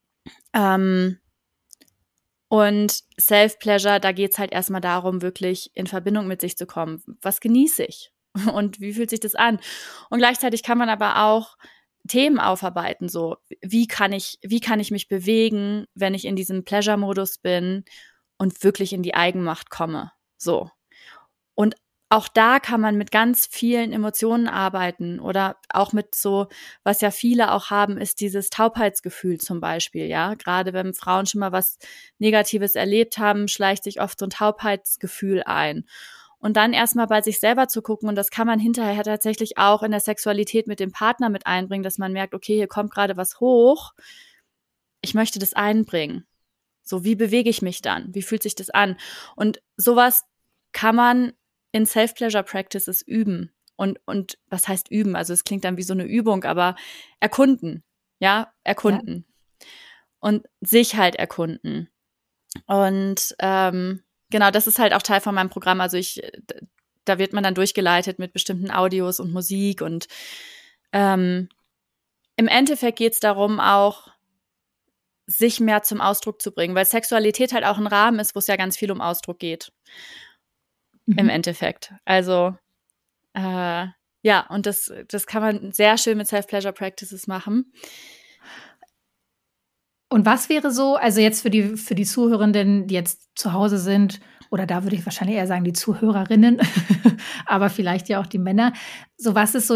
Und Self-Pleasure, da geht's halt erstmal darum, wirklich in Verbindung mit sich zu kommen. Was genieße ich? Und wie fühlt sich das an? Und gleichzeitig kann man aber auch Themen aufarbeiten, so wie kann ich mich bewegen, wenn ich in diesem Pleasure-Modus bin und wirklich in die Eigenmacht komme, so. Und auch da kann man mit ganz vielen Emotionen arbeiten oder auch mit so, was ja viele auch haben, ist dieses Taubheitsgefühl zum Beispiel, ja. Gerade wenn Frauen schon mal was Negatives erlebt haben, schleicht sich oft so ein Taubheitsgefühl ein. Und dann erstmal bei sich selber zu gucken, und das kann man hinterher tatsächlich auch in der Sexualität mit dem Partner mit einbringen, dass man merkt, okay, hier kommt gerade was hoch, ich möchte das einbringen. So, wie bewege ich mich dann? Wie fühlt sich das an? Und sowas kann man in Self-Pleasure-Practices üben. Und was heißt üben? Also es klingt dann wie so eine Übung, aber erkunden. Ja, erkunden. Ja. Und sich halt erkunden. Und genau, das ist halt auch Teil von meinem Programm. Also da wird man dann durchgeleitet mit bestimmten Audios und Musik. Und im Endeffekt geht es darum, auch sich mehr zum Ausdruck zu bringen, weil Sexualität halt auch ein Rahmen ist, wo es ja ganz viel um Ausdruck geht. Im Endeffekt. Also ja, und das kann man sehr schön mit Self-Pleasure-Practices machen. Und was wäre so, also jetzt für die Zuhörenden, die jetzt zu Hause sind, oder da würde ich wahrscheinlich eher sagen, die Zuhörerinnen, aber vielleicht ja auch die Männer, so was ist so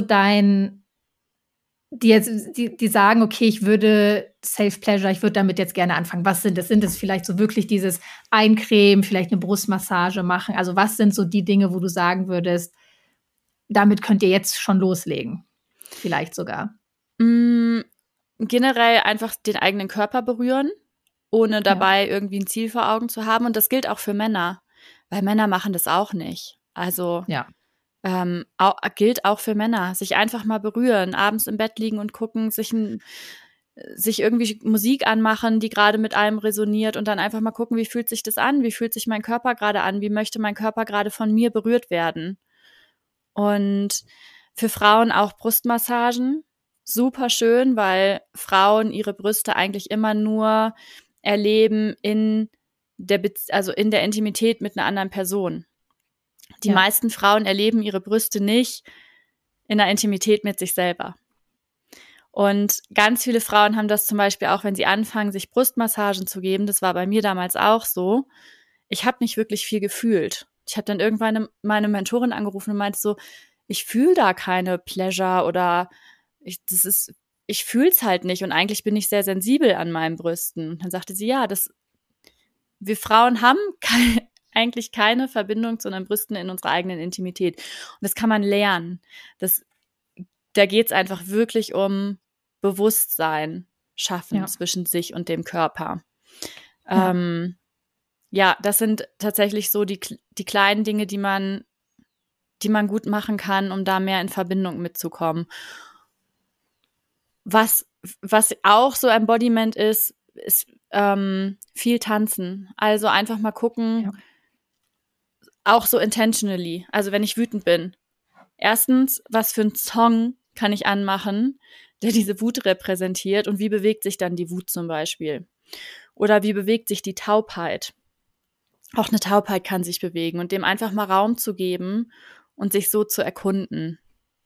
die sagen, okay, ich würde Self-Pleasure, ich würde damit jetzt gerne anfangen. Was sind das? Sind es vielleicht so wirklich dieses Eincremen, vielleicht eine Brustmassage machen? Also was sind so die Dinge, wo du sagen würdest, damit könnt ihr jetzt schon loslegen? Vielleicht sogar. Generell einfach den eigenen Körper berühren, ohne dabei irgendwie ein Ziel vor Augen zu haben. Und das gilt auch für Männer, weil Männer machen das auch nicht. Also gilt auch für Männer. Sich einfach mal berühren, abends im Bett liegen und gucken, sich irgendwie Musik anmachen, die gerade mit einem resoniert und dann einfach mal gucken, wie fühlt sich das an? Wie fühlt sich mein Körper gerade an? Wie möchte mein Körper gerade von mir berührt werden? Und für Frauen auch Brustmassagen. Super schön, weil Frauen ihre Brüste eigentlich immer nur erleben in der Intimität mit einer anderen Person. Die meisten Frauen erleben ihre Brüste nicht in der Intimität mit sich selber. Und ganz viele Frauen haben das zum Beispiel auch, wenn sie anfangen, sich Brustmassagen zu geben. Das war bei mir damals auch so. Ich habe nicht wirklich viel gefühlt. Ich habe dann irgendwann meine Mentorin angerufen und meinte so, ich fühle da keine Pleasure oder ich fühle es halt nicht und eigentlich bin ich sehr sensibel an meinen Brüsten. Und dann sagte sie, ja, wir Frauen haben eigentlich keine Verbindung zu unseren Brüsten in unserer eigenen Intimität. Und das kann man lernen. Da geht es einfach wirklich um Bewusstsein schaffen zwischen sich und dem Körper. Das sind tatsächlich so die kleinen Dinge, die man gut machen kann, um da mehr in Verbindung mitzukommen. Was auch so Embodiment ist viel tanzen. Also einfach mal gucken, auch so intentionally. Also wenn ich wütend bin. Erstens, was für einen Song kann ich anmachen, der diese Wut repräsentiert und wie bewegt sich dann die Wut zum Beispiel? Oder wie bewegt sich die Taubheit? Auch eine Taubheit kann sich bewegen und dem einfach mal Raum zu geben und sich so zu erkunden.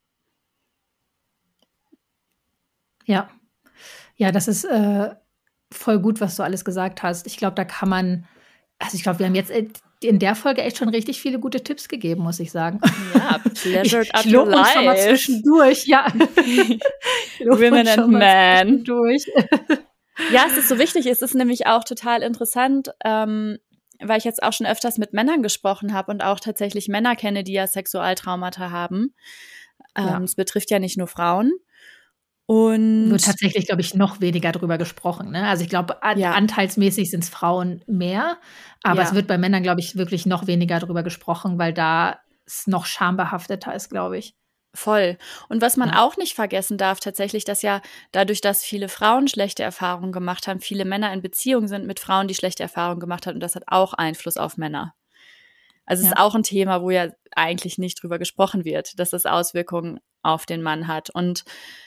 Ja, das ist voll gut, was du alles gesagt hast. Ich glaube, da kann man, also ich glaube, wir haben jetzt in der Folge echt schon richtig viele gute Tipps gegeben, muss ich sagen. Ja, pleasured up ich your lobe uns schon mal life. zwischendurch, ja. Women and Men. Durch. Ja, es ist so wichtig. Es ist nämlich auch total interessant, weil ich jetzt auch schon öfters mit Männern gesprochen habe und auch tatsächlich Männer kenne, die ja Sexualtraumata haben. Es betrifft ja nicht nur Frauen. Und wird tatsächlich, glaube ich, noch weniger drüber gesprochen. Ne? Also ich glaube, anteilsmäßig sind es Frauen mehr, aber es wird bei Männern, glaube ich, wirklich noch weniger drüber gesprochen, weil da es noch schambehafteter ist, glaube ich. Voll. Und was man auch nicht vergessen darf, tatsächlich, dass ja dadurch, dass viele Frauen schlechte Erfahrungen gemacht haben, viele Männer in Beziehung sind mit Frauen, die schlechte Erfahrungen gemacht haben, und das hat auch Einfluss auf Männer. Also es ist auch ein Thema, wo ja eigentlich nicht drüber gesprochen wird, dass das Auswirkungen auf den Mann hat. Und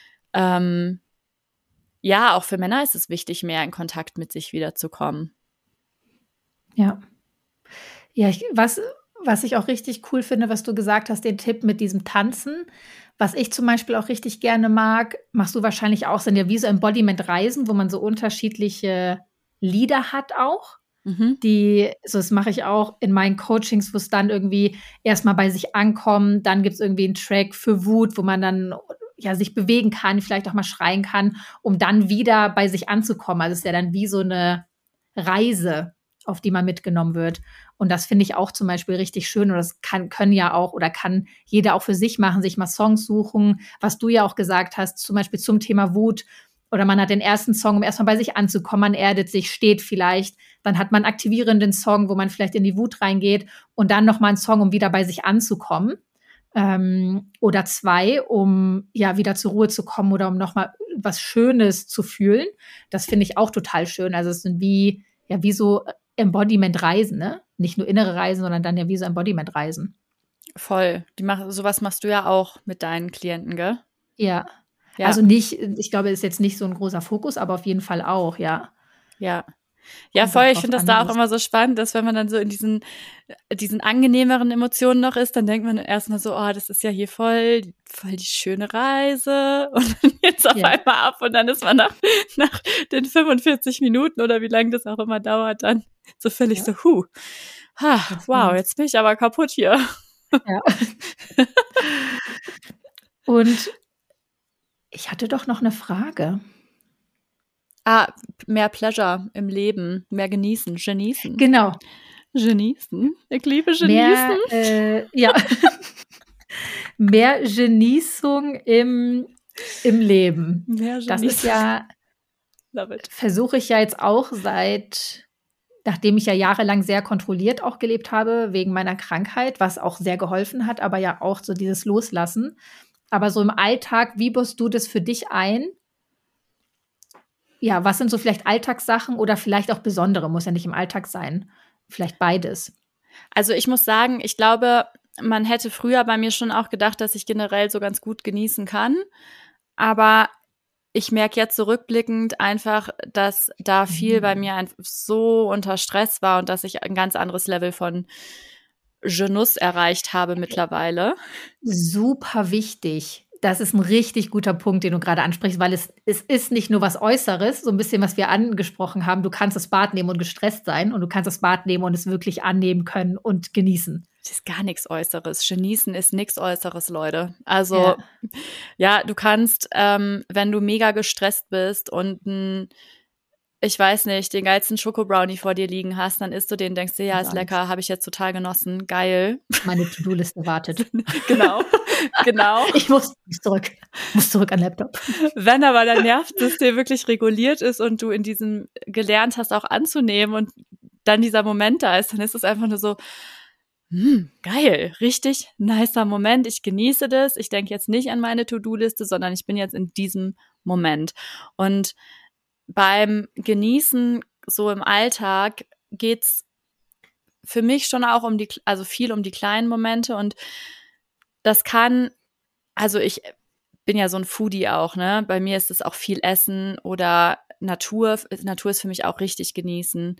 auch für Männer ist es wichtig, mehr in Kontakt mit sich wiederzukommen. Ja. Ja, was ich auch richtig cool finde, was du gesagt hast, den Tipp mit diesem Tanzen, was ich zum Beispiel auch richtig gerne mag, machst du wahrscheinlich auch, sind ja wie so Embodiment-Reisen, wo man so unterschiedliche Lieder hat auch. Das mache ich auch in meinen Coachings, wo es dann irgendwie erstmal bei sich ankommt, dann gibt es irgendwie einen Track für Wut, wo man dann sich bewegen kann, vielleicht auch mal schreien kann, um dann wieder bei sich anzukommen. Also es ist ja dann wie so eine Reise, auf die man mitgenommen wird. Und das finde ich auch zum Beispiel richtig schön. Und das kann jeder auch für sich machen, sich mal Songs suchen, was du ja auch gesagt hast, zum Beispiel zum Thema Wut. Oder man hat den ersten Song, um erstmal bei sich anzukommen, man erdet sich, steht vielleicht. Dann hat man einen aktivierenden Song, wo man vielleicht in die Wut reingeht. Und dann nochmal einen Song, um wieder bei sich anzukommen. Oder 2, um wieder zur Ruhe zu kommen oder um nochmal was Schönes zu fühlen. Das finde ich auch total schön. Also es sind wie so Embodiment-Reisen, ne? Nicht nur innere Reisen, sondern dann ja wie so Embodiment-Reisen. Voll. Sowas machst du ja auch mit deinen Klienten, gell? Ja. Also ich glaube, es ist jetzt nicht so ein großer Fokus, aber auf jeden Fall auch, ja. Ja. Ja, voll. Ich finde das da auch immer so spannend, dass wenn man dann so in diesen angenehmeren Emotionen noch ist, dann denkt man erstmal so, oh, das ist ja hier voll die schöne Reise. Und dann geht's auf einmal ab und dann ist man nach den 45 Minuten oder wie lange das auch immer dauert, dann so völlig so, wow, jetzt bin ich aber kaputt hier. Ja. Und ich hatte doch noch eine Frage. Mehr Pleasure im Leben, mehr genießen. Genau. Genießen. Ich liebe genießen. Mehr Genießung im Leben. Mehr Genießung. Das ist ja, versuche ich ja jetzt auch nachdem ich ja jahrelang sehr kontrolliert auch gelebt habe, wegen meiner Krankheit, was auch sehr geholfen hat, aber ja auch so dieses Loslassen. Aber so im Alltag, wie baust du das für dich ein? Ja, was sind so vielleicht Alltagssachen oder vielleicht auch besondere? Muss ja nicht im Alltag sein. Vielleicht beides. Also ich muss sagen, ich glaube, man hätte früher bei mir schon auch gedacht, dass ich generell so ganz gut genießen kann. Aber ich merke jetzt zurückblickend einfach, dass da viel bei mir einfach so unter Stress war und dass ich ein ganz anderes Level von Genuss erreicht habe mittlerweile. Super wichtig. Das ist ein richtig guter Punkt, den du gerade ansprichst, weil es ist nicht nur was Äußeres, so ein bisschen, was wir angesprochen haben. Du kannst das Bad nehmen und gestresst sein und du kannst das Bad nehmen und es wirklich annehmen können und genießen. Das ist gar nichts Äußeres. Genießen ist nichts Äußeres, Leute. Also, du kannst, wenn du mega gestresst bist und ich weiß nicht, den geilsten Schokobrownie vor dir liegen hast, dann isst du den, denkst dir, ist lecker, habe ich jetzt total genossen, geil. Meine To-Do-Liste wartet. Genau. Ich muss zurück an den Laptop. Wenn aber dein Nervensystem wirklich reguliert ist und du in diesem gelernt hast, auch anzunehmen und dann dieser Moment da ist, dann ist es einfach nur so, geil, richtig nicer Moment, ich genieße das, ich denke jetzt nicht an meine To-Do-Liste, sondern ich bin jetzt in diesem Moment. Und beim Genießen so im Alltag geht's für mich schon auch viel um die kleinen Momente und das kann, also ich bin ja so ein Foodie auch, ne? Bei mir ist es auch viel Essen oder Natur. Natur ist für mich auch richtig genießen.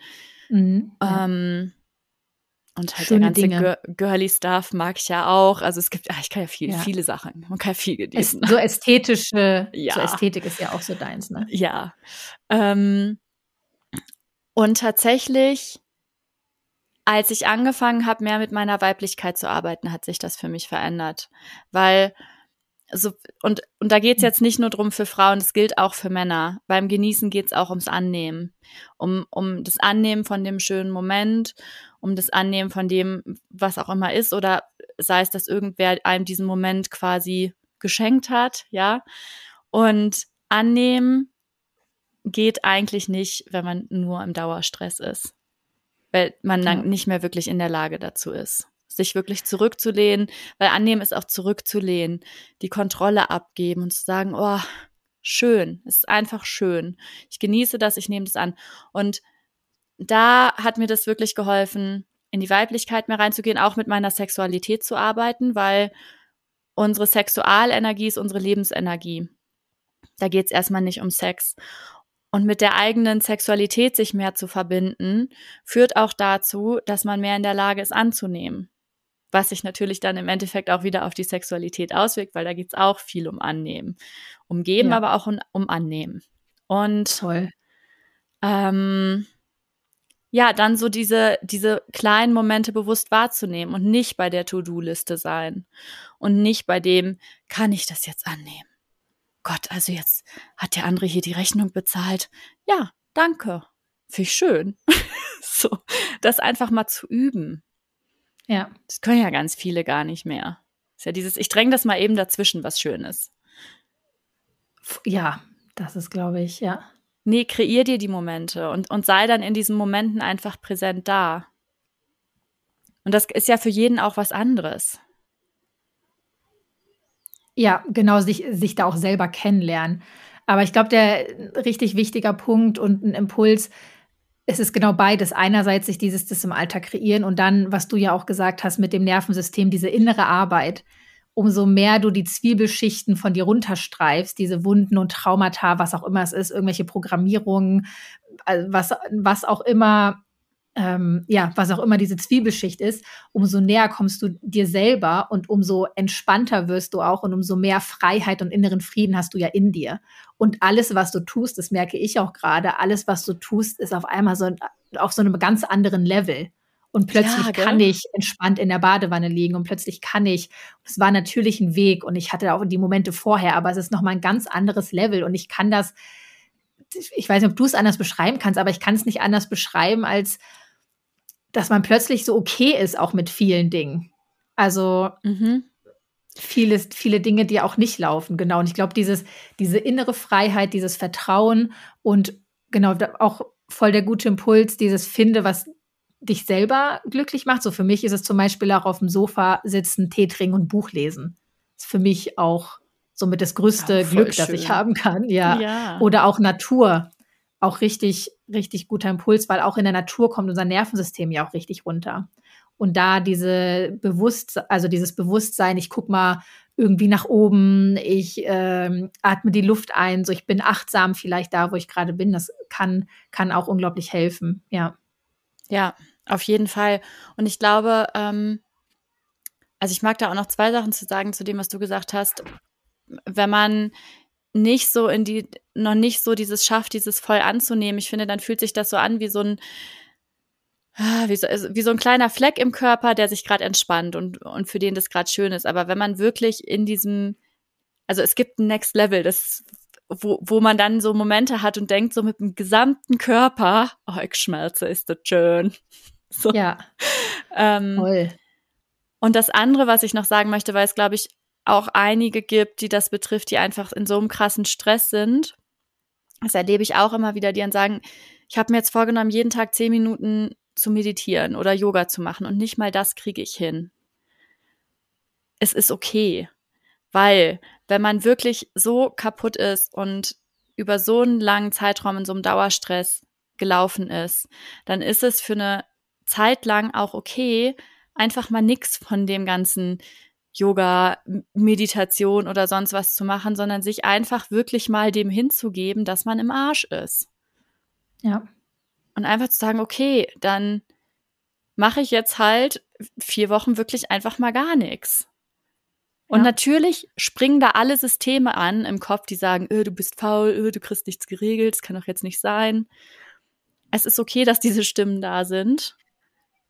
Und halt schöne der ganze Girly-Stuff mag ich ja auch. Also es gibt, ich kann ja viele Sachen. Man kann viel genießen. So ästhetische, so Ästhetik ist ja auch so deins, ne? Ja. Und tatsächlich als ich angefangen habe, mehr mit meiner Weiblichkeit zu arbeiten, hat sich das für mich verändert. Weil und da geht's jetzt nicht nur drum für Frauen, es gilt auch für Männer. Beim Genießen geht's auch ums Annehmen. Um das Annehmen von dem schönen Moment, um das Annehmen von dem, was auch immer ist, oder sei es, dass irgendwer einem diesen Moment quasi geschenkt hat, ja. Und annehmen geht eigentlich nicht, wenn man nur im Dauerstress ist. Weil man dann nicht mehr wirklich in der Lage dazu ist, sich wirklich zurückzulehnen, weil annehmen ist auch zurückzulehnen, die Kontrolle abgeben und zu sagen, oh, schön, es ist einfach schön. Ich genieße das, ich nehme das an. Und da hat mir das wirklich geholfen, in die Weiblichkeit mehr reinzugehen, auch mit meiner Sexualität zu arbeiten, weil unsere Sexualenergie ist unsere Lebensenergie. Da geht es erstmal nicht um Sex. Und mit der eigenen Sexualität sich mehr zu verbinden, führt auch dazu, dass man mehr in der Lage ist, anzunehmen. Was sich natürlich dann im Endeffekt auch wieder auf die Sexualität auswirkt, weil da geht es auch viel um Annehmen. Um Geben, aber auch um Annehmen. Und toll. Dann so diese kleinen Momente bewusst wahrzunehmen und nicht bei der To-Do-Liste sein. Und nicht bei dem, kann ich das jetzt annehmen? Gott, also jetzt hat der andere hier die Rechnung bezahlt. Ja, danke. Finde ich schön. So, das einfach mal zu üben. Ja. Das können ja ganz viele gar nicht mehr. Ist ja dieses, ich dränge das mal eben dazwischen, was schön ist. Ja, das ist, glaube ich, ja. Nee, kreier dir die Momente und sei dann in diesen Momenten einfach präsent da. Und das ist ja für jeden auch was anderes. Ja, genau, sich da auch selber kennenlernen. Aber ich glaube, der richtig wichtiger Punkt und ein Impuls, es ist genau beides. Einerseits sich das im Alltag kreieren und dann, was du ja auch gesagt hast, mit dem Nervensystem, diese innere Arbeit. Umso mehr du die Zwiebelschichten von dir runterstreifst, diese Wunden und Traumata, was auch immer es ist, irgendwelche Programmierungen, was auch immer diese Zwiebelschicht ist, umso näher kommst du dir selber und umso entspannter wirst du auch und umso mehr Freiheit und inneren Frieden hast du ja in dir. Und alles, was du tust, das merke ich auch gerade, alles, was du tust, ist auf einmal auf so einem ganz anderen Level. Und plötzlich kann ich entspannt in der Badewanne liegen und plötzlich kann ich, es war natürlich ein Weg und ich hatte auch die Momente vorher, aber es ist nochmal ein ganz anderes Level und ich kann das, ich weiß nicht, ob du es anders beschreiben kannst, aber ich kann es nicht anders beschreiben, als dass man plötzlich so okay ist, auch mit vielen Dingen. Also viele Dinge, die auch nicht laufen, genau. Und ich glaube, diese innere Freiheit, dieses Vertrauen und genau, auch voll der gute Impuls, dieses Finde, was dich selber glücklich macht. So für mich ist es zum Beispiel auch auf dem Sofa sitzen, Tee trinken und Buch lesen. Das ist für mich auch somit das größte Glück, das ich haben kann. Ja. Oder auch Natur. Auch richtig, richtig guter Impuls, weil auch in der Natur kommt unser Nervensystem ja auch richtig runter. Und da dieses Bewusstsein, ich guck mal irgendwie nach oben, ich atme die Luft ein, so ich bin achtsam vielleicht da, wo ich gerade bin, das kann auch unglaublich helfen, ja. Ja, auf jeden Fall. Und ich glaube, also ich mag da auch noch 2 Sachen zu sagen zu dem, was du gesagt hast. Wenn man noch nicht so dieses schafft, dieses voll anzunehmen. Ich finde, dann fühlt sich das so an wie so ein kleiner Fleck im Körper, der sich gerade entspannt und für den das gerade schön ist. Aber wenn man wirklich in diesem, also es gibt ein Next Level, wo man dann so Momente hat und denkt so mit dem gesamten Körper, oh, ich schmelze, ist das schön. So. Ja, toll. Und das andere, was ich noch sagen möchte, weil es, glaube ich, auch einige gibt, die das betrifft, die einfach in so einem krassen Stress sind. Das erlebe ich auch immer wieder, die dann sagen, ich habe mir jetzt vorgenommen, jeden Tag 10 Minuten zu meditieren oder Yoga zu machen und nicht mal das kriege ich hin. Es ist okay, weil wenn man wirklich so kaputt ist und über so einen langen Zeitraum in so einem Dauerstress gelaufen ist, dann ist es für eine Zeit lang auch okay, einfach mal nichts von dem ganzen Yoga, Meditation oder sonst was zu machen, sondern sich einfach wirklich mal dem hinzugeben, dass man im Arsch ist. Ja. Und einfach zu sagen, okay, dann mache ich jetzt halt 4 Wochen wirklich einfach mal gar nichts. Und natürlich springen da alle Systeme an im Kopf, die sagen, du bist faul, du kriegst nichts geregelt, das kann doch jetzt nicht sein. Es ist okay, dass diese Stimmen da sind.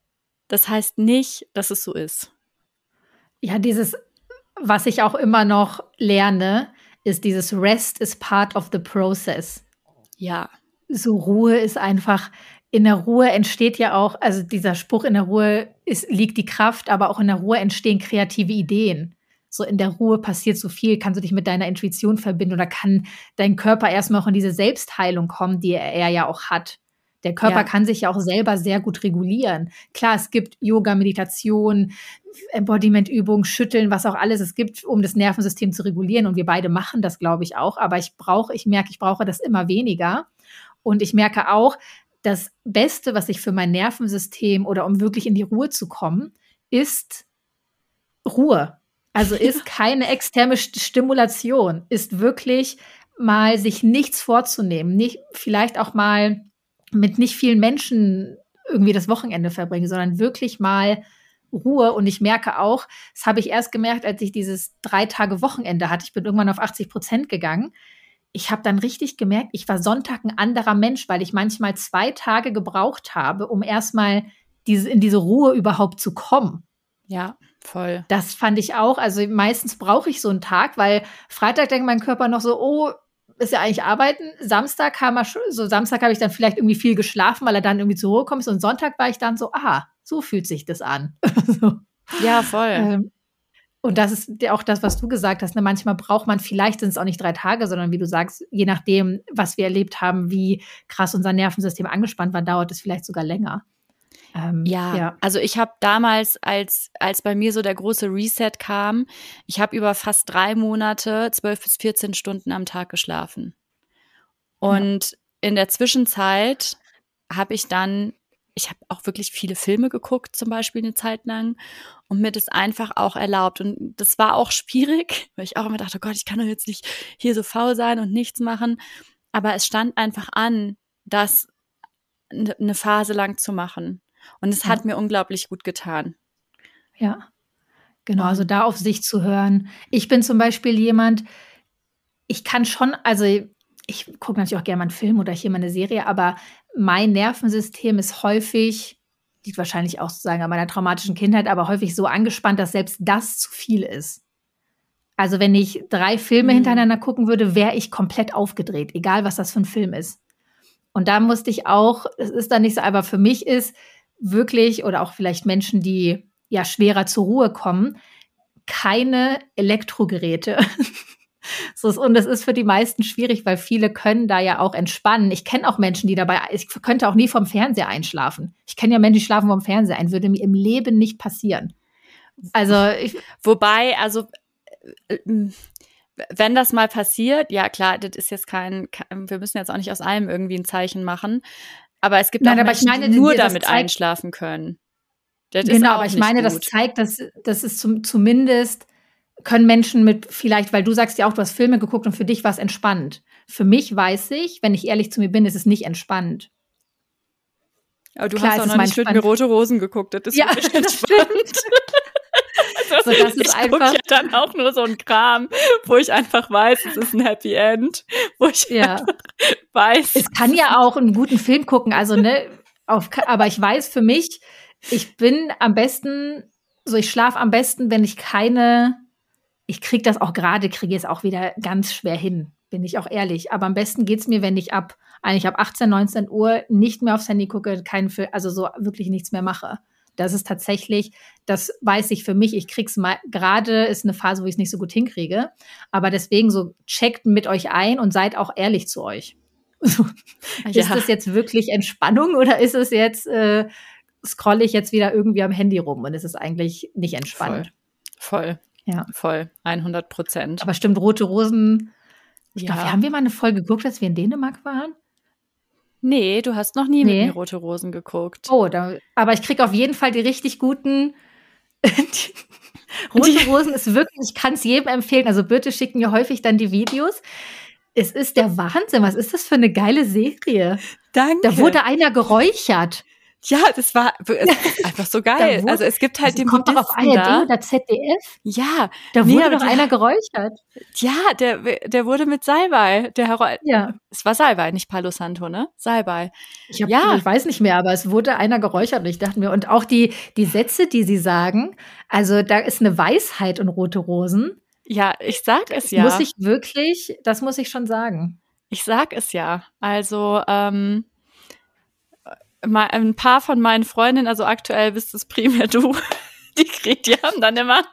das heißt nicht, dass es so ist. Ja, was ich auch immer noch lerne, ist dieses Rest is part of the process. Ja. So Ruhe ist einfach, in der Ruhe entsteht ja auch, also dieser Spruch, in der Ruhe liegt die Kraft, aber auch in der Ruhe entstehen kreative Ideen. So in der Ruhe passiert so viel, kannst du dich mit deiner Intuition verbinden oder kann dein Körper erstmal auch in diese Selbstheilung kommen, die er ja auch hat. Der Körper kann sich ja auch selber sehr gut regulieren. Klar, es gibt Yoga, Meditation, Embodiment-Übungen, Schütteln, was auch alles es gibt, um das Nervensystem zu regulieren. Und wir beide machen das, glaube ich, auch. Aber ich brauche das immer weniger. Und ich merke auch, das Beste, was ich für mein Nervensystem oder um wirklich in die Ruhe zu kommen, ist Ruhe. Also ist keine externe Stimulation, ist wirklich mal sich nichts vorzunehmen, vielleicht auch mal mit nicht vielen Menschen irgendwie das Wochenende verbringen, sondern wirklich mal Ruhe. Und ich merke auch, das habe ich erst gemerkt, als ich dieses 3-Tage-Wochenende hatte. Ich bin irgendwann auf 80% gegangen. Ich habe dann richtig gemerkt, ich war Sonntag ein anderer Mensch, weil ich manchmal 2 Tage gebraucht habe, um erstmal in diese Ruhe überhaupt zu kommen. Ja, voll. Das fand ich auch. Also meistens brauche ich so einen Tag, weil Freitag denkt mein Körper noch so, oh, ist ja eigentlich arbeiten. Samstag habe ich dann vielleicht irgendwie viel geschlafen, weil er dann irgendwie zur Ruhe kommt. Und Sonntag war ich dann so, so fühlt sich das an. So. Ja, voll. Und das ist auch das, was du gesagt hast. Ne? Manchmal braucht man, vielleicht sind es auch nicht 3 Tage, sondern wie du sagst, je nachdem, was wir erlebt haben, wie krass unser Nervensystem angespannt war, dauert es vielleicht sogar länger. Ja, also ich habe damals, als bei mir so der große Reset kam, ich habe über fast 3 Monate 12 bis 14 Stunden am Tag geschlafen. Und in der Zwischenzeit habe ich auch wirklich viele Filme geguckt, zum Beispiel eine Zeit lang, und mir das einfach auch erlaubt. Und das war auch schwierig, weil ich auch immer dachte, oh Gott, ich kann doch jetzt nicht hier so faul sein und nichts machen. Aber es stand einfach an, das eine Phase lang zu machen. Und es hat mir unglaublich gut getan. Ja, genau. Also da auf sich zu hören. Ich bin zum Beispiel jemand, ich kann schon, also ich gucke natürlich auch gerne mal einen Film oder hier mal eine Serie, aber mein Nervensystem ist häufig, liegt wahrscheinlich auch sozusagen an meiner traumatischen Kindheit, aber häufig so angespannt, dass selbst das zu viel ist. Also wenn ich 3 Filme hintereinander gucken würde, wäre ich komplett aufgedreht, egal was das für ein Film ist. Und da musste ich auch, es ist dann nicht so, aber für mich ist wirklich, oder auch vielleicht Menschen, die ja schwerer zur Ruhe kommen, keine Elektrogeräte. Und das ist für die meisten schwierig, weil viele können da ja auch entspannen. Ich kenne auch Menschen, ich könnte auch nie vom Fernseher einschlafen. Ich kenne ja Menschen, die schlafen vom Fernseher ein, würde mir im Leben nicht passieren. Also wobei, also wenn das mal passiert, ja klar, das ist jetzt wir müssen jetzt auch nicht aus allem irgendwie ein Zeichen machen, aber es gibt auch Menschen, die nur damit einschlafen können. Genau, aber ich meine, das zeigt, dass es zumindest können Menschen mit vielleicht, weil du sagst ja auch, du hast Filme geguckt und für dich war es entspannend. Für mich weiß ich, wenn ich ehrlich zu mir bin, ist es nicht entspannend. Aber du hast auch noch nicht mit mir Rote Rosen geguckt, das ist ja, wirklich entspannt. So, das ist ich gucke ja dann auch nur so ein Kram, wo ich einfach weiß, es ist ein Happy End, wo ich einfach weiß. Es kann ja auch einen guten Film gucken, also aber ich weiß für mich, ich bin am besten, ich schlafe am besten, wenn ich ich kriege es auch wieder ganz schwer hin, bin ich auch ehrlich, aber am besten geht's mir, wenn ich ab 18, 19 Uhr nicht mehr aufs Handy gucke, keinen Film, also so wirklich nichts mehr mache. Das ist tatsächlich, das weiß ich für mich, ich krieg's mal, gerade ist eine Phase, wo ich es nicht so gut hinkriege, aber deswegen so checkt mit euch ein und seid auch ehrlich zu euch. Ist das jetzt wirklich Entspannung oder ist es jetzt, scrolle ich jetzt wieder irgendwie am Handy rum und es ist eigentlich nicht entspannt? Voll. Ja. Voll, 100%. Aber stimmt, Rote Rosen, ich glaube, haben wir mal eine Folge geguckt, als wir in Dänemark waren? Nee, du hast noch nie mit mir Rote Rosen geguckt. Oh, aber ich kriege auf jeden Fall die richtig guten. Rote Rosen ist wirklich, ich kann es jedem empfehlen. Also bitte schicken mir häufig dann die Videos. Es ist der Wahnsinn. Was ist das für eine geile Serie? Danke. Da wurde einer geräuchert. Ja, das war einfach so geil. Also es gibt halt den kommt doch auf Buddhisten ARD da. oder ZDF. Ja. Da Nee, wurde aber doch einer geräuchert. Ja, der wurde mit Salbei. Ja. Es war Salbei, nicht Palo Santo, ne? Salbei. Ich Ja. weiß nicht mehr, aber es wurde einer geräuchert und ich dachte mir, und auch die Sätze, die sie sagen, also da ist eine Weisheit in Rote Rosen. Ja, ich sag es ja. Das muss ich schon sagen. Ich sag es ja. Also, ein paar von meinen Freundinnen, also aktuell bist es primär du, die haben dann immer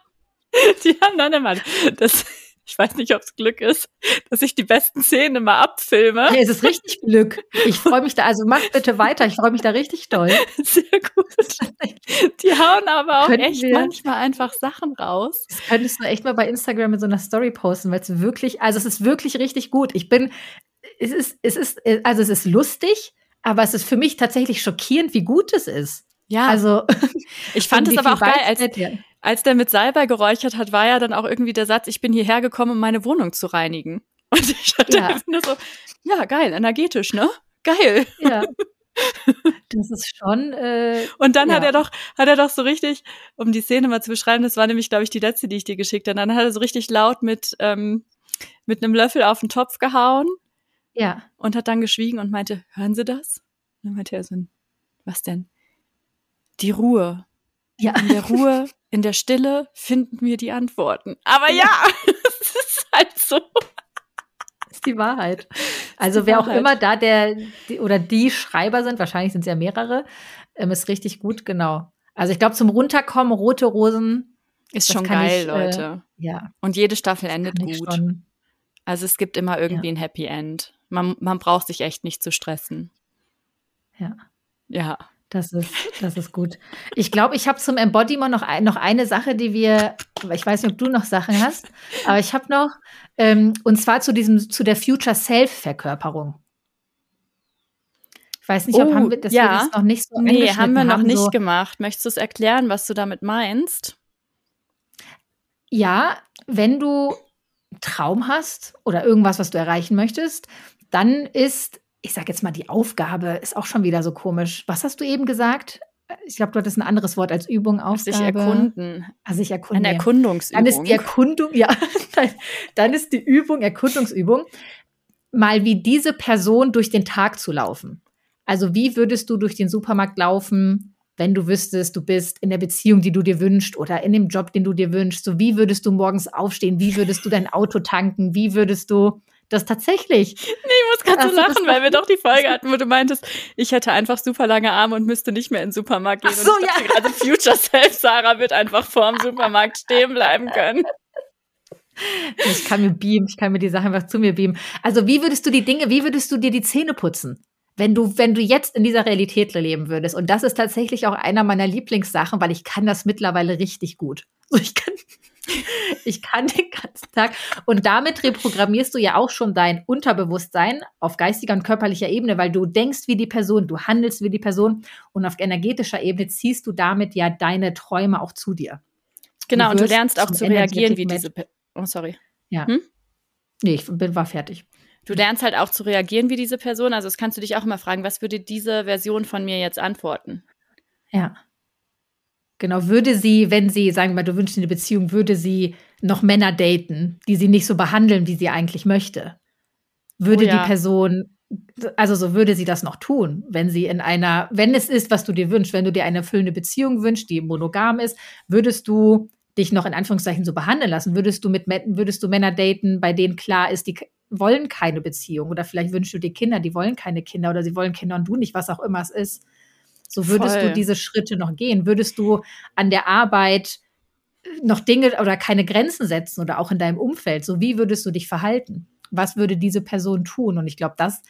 das, ich weiß nicht, ob es Glück ist, dass ich die besten Szenen immer abfilme. Nee, es ist richtig Glück. Ich freue mich da, also mach bitte weiter, ich freue mich da richtig doll. Sehr gut. Die hauen aber auch manchmal einfach Sachen raus. Das könntest du echt mal bei Instagram in so einer Story posten, weil es ist wirklich richtig gut. Es ist lustig, aber es ist für mich tatsächlich schockierend, wie gut es ist. Ja. Also, ich fand es aber auch geil, als der mit Salbei geräuchert hat, war ja dann auch irgendwie der Satz, ich bin hierher gekommen, um meine Wohnung zu reinigen. Und ich hatte einfach nur so, ja, geil, energetisch, ne? Geil. Ja. Das ist schon. Und dann hat er doch so richtig, um die Szene mal zu beschreiben, das war nämlich, glaube ich, die letzte, die ich dir geschickt habe, dann hat er so richtig laut mit einem Löffel auf den Topf gehauen. Ja. Und hat dann geschwiegen und meinte, hören Sie das? Und dann meinte er so, was denn? Die Ruhe. Ja. In der Ruhe, in der Stille finden wir die Antworten. Aber ja, es ist halt so. Das ist die Wahrheit. Also wer auch immer da die Schreiber sind, wahrscheinlich sind es ja mehrere, ist richtig gut, genau. Also ich glaube, zum Runterkommen, Rote Rosen. Ist schon geil, Leute. Ja. Und jede Staffel endet gut. Also es gibt immer irgendwie ein Happy End. Man braucht sich echt nicht zu stressen. Ja. Ja. Das ist gut. Ich glaube, ich habe zum Embodiment noch eine Sache, ich weiß nicht, ob du noch Sachen hast, aber ich habe noch, und zwar zu der Future Self-Verkörperung. Ich weiß nicht, ob wir das noch nicht so Nee, haben wir noch nicht gemacht. Möchtest du es erklären, was du damit meinst? Ja, wenn du Traum hast oder irgendwas, was du erreichen möchtest, dann ist, ich sag jetzt mal, die Aufgabe ist auch schon wieder so komisch. Was hast du eben gesagt? Ich glaube, du hattest ein anderes Wort als Übung, Aufgabe. Sich erkunden. Sich erkunden. Eine Erkundungsübung. Dann ist die Erkundung, dann ist die Übung, Erkundungsübung, mal wie diese Person durch den Tag zu laufen. Also wie würdest du durch den Supermarkt laufen, wenn du wüsstest, du bist in der Beziehung, die du dir wünschst oder in dem Job, den du dir wünschst? So, wie würdest du morgens aufstehen? Wie würdest du dein Auto tanken? Wie würdest du das tatsächlich? Nee, ich muss gerade so lachen, weil wir doch die Folge hatten, wo du meintest, ich hätte einfach super lange Arme und müsste nicht mehr in den Supermarkt gehen. Ach so, und ich dachte gerade, Future Self Sarah wird einfach vorm Supermarkt stehen bleiben können. Ich kann mir die Sachen einfach zu mir beamen. Also wie würdest du dir die Zähne putzen? Wenn du jetzt in dieser Realität leben würdest. Und das ist tatsächlich auch einer meiner Lieblingssachen, weil ich kann das mittlerweile richtig gut. Ich kann den ganzen Tag. Und damit reprogrammierst du ja auch schon dein Unterbewusstsein auf geistiger und körperlicher Ebene, weil du denkst wie die Person, du handelst wie die Person und auf energetischer Ebene ziehst du damit ja deine Träume auch zu dir. Genau, und du lernst auch zu reagieren wie diese Person. Oh, sorry. Ja. Nee, ich war fertig. Du lernst halt auch zu reagieren wie diese Person. Also das kannst du dich auch immer fragen, was würde diese Version von mir jetzt antworten? Ja. Genau, würde sie, wenn sie, sagen wir mal, du wünschst dir eine Beziehung, würde sie noch Männer daten, die sie nicht so behandeln, wie sie eigentlich möchte? Würde die Person, also so würde sie das noch tun, wenn es ist, was du dir wünschst, wenn du dir eine erfüllende Beziehung wünschst, die monogam ist, würdest du dich noch in Anführungszeichen so behandeln lassen? Würdest du Männer daten, bei denen klar ist, die wollen keine Beziehung? Oder vielleicht wünschst du dir Kinder, die wollen keine Kinder oder sie wollen Kinder und du nicht, was auch immer es ist. So würdest du diese Schritte noch gehen? Würdest du an der Arbeit noch Dinge oder keine Grenzen setzen oder auch in deinem Umfeld? So wie würdest du dich verhalten? Was würde diese Person tun? Und ich glaube, das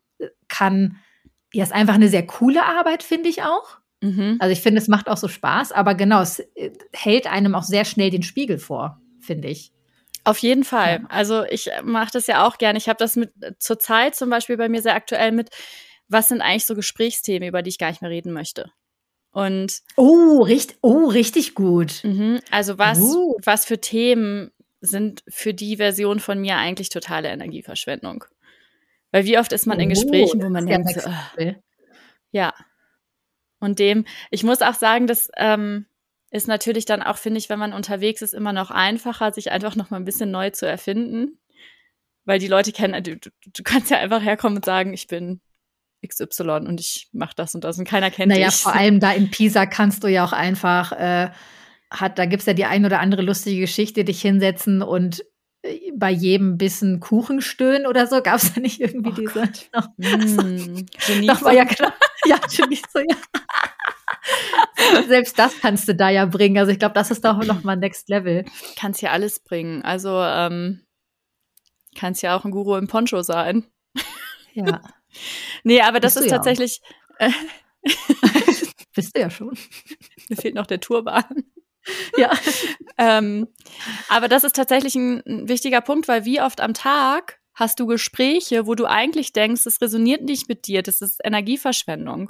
ist einfach eine sehr coole Arbeit, finde ich auch. Mhm. Also ich finde, es macht auch so Spaß, aber genau, es hält einem auch sehr schnell den Spiegel vor, finde ich. Auf jeden Fall. Ja. Also ich mache das ja auch gerne. Ich habe das zur Zeit zum Beispiel bei mir sehr aktuell mit, was sind eigentlich so Gesprächsthemen, über die ich gar nicht mehr reden möchte? Und richtig gut. Also was für Themen sind für die Version von mir eigentlich totale Energieverschwendung? Weil wie oft ist man in Gesprächen, wo man denkt, ja. Und ich muss auch sagen, das ist natürlich dann auch, finde ich, wenn man unterwegs ist, immer noch einfacher, sich einfach noch mal ein bisschen neu zu erfinden. Weil die Leute kennen, du kannst ja einfach herkommen und sagen, ich bin XY und ich mache das und das und keiner kennt dich. Naja, vor allem da in Pisa kannst du ja auch einfach, da gibt's ja die ein oder andere lustige Geschichte, dich hinsetzen und bei jedem Bissen Kuchen stöhnen oder so. Gab's da nicht irgendwie diese? Doch, war ja klar. Ja, Chorizo, ja. Selbst das kannst du da ja bringen. Also ich glaube, das ist doch noch mal Next Level. Kannst ja alles bringen. Also kannst ja auch ein Guru im Poncho sein. Ja. Nee, aber das ist tatsächlich. Bist du ja schon. Mir fehlt noch der Turban. Ja. Aber das ist tatsächlich ein wichtiger Punkt, weil wie oft am Tag hast du Gespräche, wo du eigentlich denkst, es resoniert nicht mit dir, das ist Energieverschwendung.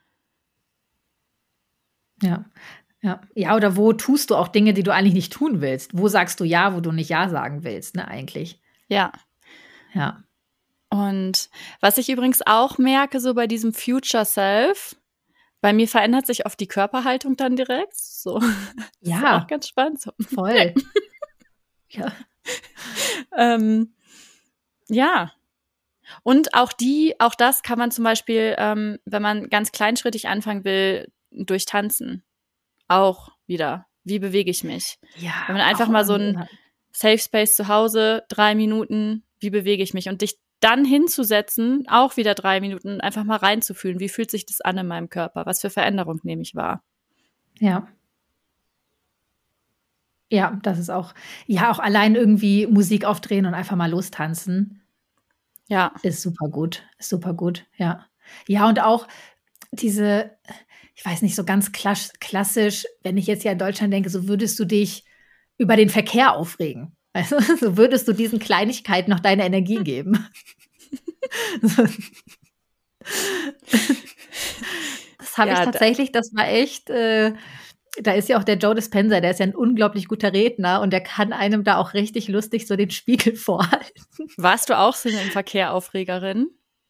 Ja. Ja, oder wo tust du auch Dinge, die du eigentlich nicht tun willst? Wo sagst du ja, wo du nicht ja sagen willst, ne, eigentlich? Ja. Ja. Und was ich übrigens auch merke, so bei diesem Future Self, bei mir verändert sich oft die Körperhaltung dann direkt. So. Ja. Das ist auch ganz spannend. So. Voll. Ja. Ja. Und auch das kann man zum Beispiel, wenn man ganz kleinschrittig anfangen will, durch Tanzen auch wieder. Wie bewege ich mich? Ja. Wenn man einfach mal so ein Safe Space zu Hause, 3 Minuten, wie bewege ich mich? Und dich dann hinzusetzen, auch wieder 3 Minuten, einfach mal reinzufühlen, wie fühlt sich das an in meinem Körper? Was für Veränderung nehme ich wahr? Ja. Ja, das ist auch allein irgendwie Musik aufdrehen und einfach mal lostanzen. Ja. Ist super gut, ja. Ja, und auch diese, ich weiß nicht, so ganz klassisch, wenn ich jetzt hier in Deutschland denke, so würdest du dich über den Verkehr aufregen. Also, so würdest du diesen Kleinigkeiten noch deine Energie geben. Das habe ich tatsächlich, das war echt, da ist ja auch der Joe Dispenza, der ist ja ein unglaublich guter Redner und der kann einem da auch richtig lustig so den Spiegel vorhalten. Warst du auch so eine Verkehr-Aufregerin?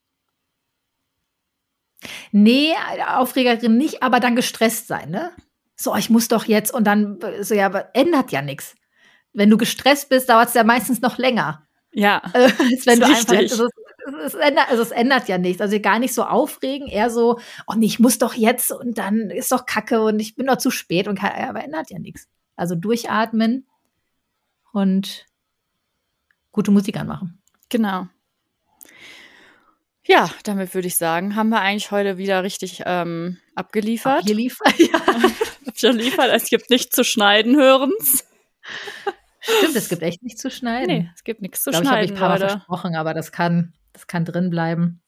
Nee, Aufregerin nicht, aber dann gestresst sein, ne? So, ich muss doch jetzt und dann so, ja, aber ändert ja nichts. Wenn du gestresst bist, dauert es ja meistens noch länger. Ja, als wenn du richtig. einfach, es ändert ja nichts. Also gar nicht so aufregen, eher so, oh nee, ich muss doch jetzt und dann ist doch Kacke und ich bin doch zu spät und aber ändert ja nichts. Also durchatmen und gute Musik anmachen. Genau. Ja, damit würde ich sagen, haben wir eigentlich heute wieder richtig abgeliefert. Abgeliefert, es gibt nichts zu schneiden, hören's. Stimmt, es gibt echt nichts zu schneiden. Nee, es gibt nichts zu schneiden. Habe ich ein paar Mal versprochen, aber das kann drin bleiben.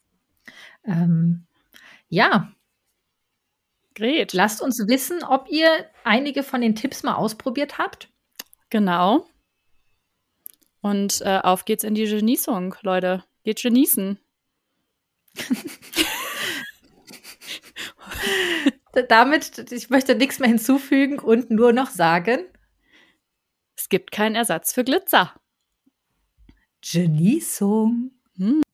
Ja. Great. Lasst uns wissen, ob ihr einige von den Tipps mal ausprobiert habt. Genau. Und auf geht's in die Genießung, Leute. Geht genießen. Damit, ich möchte nichts mehr hinzufügen und nur noch sagen, es gibt keinen Ersatz für Glitzer. Genießung.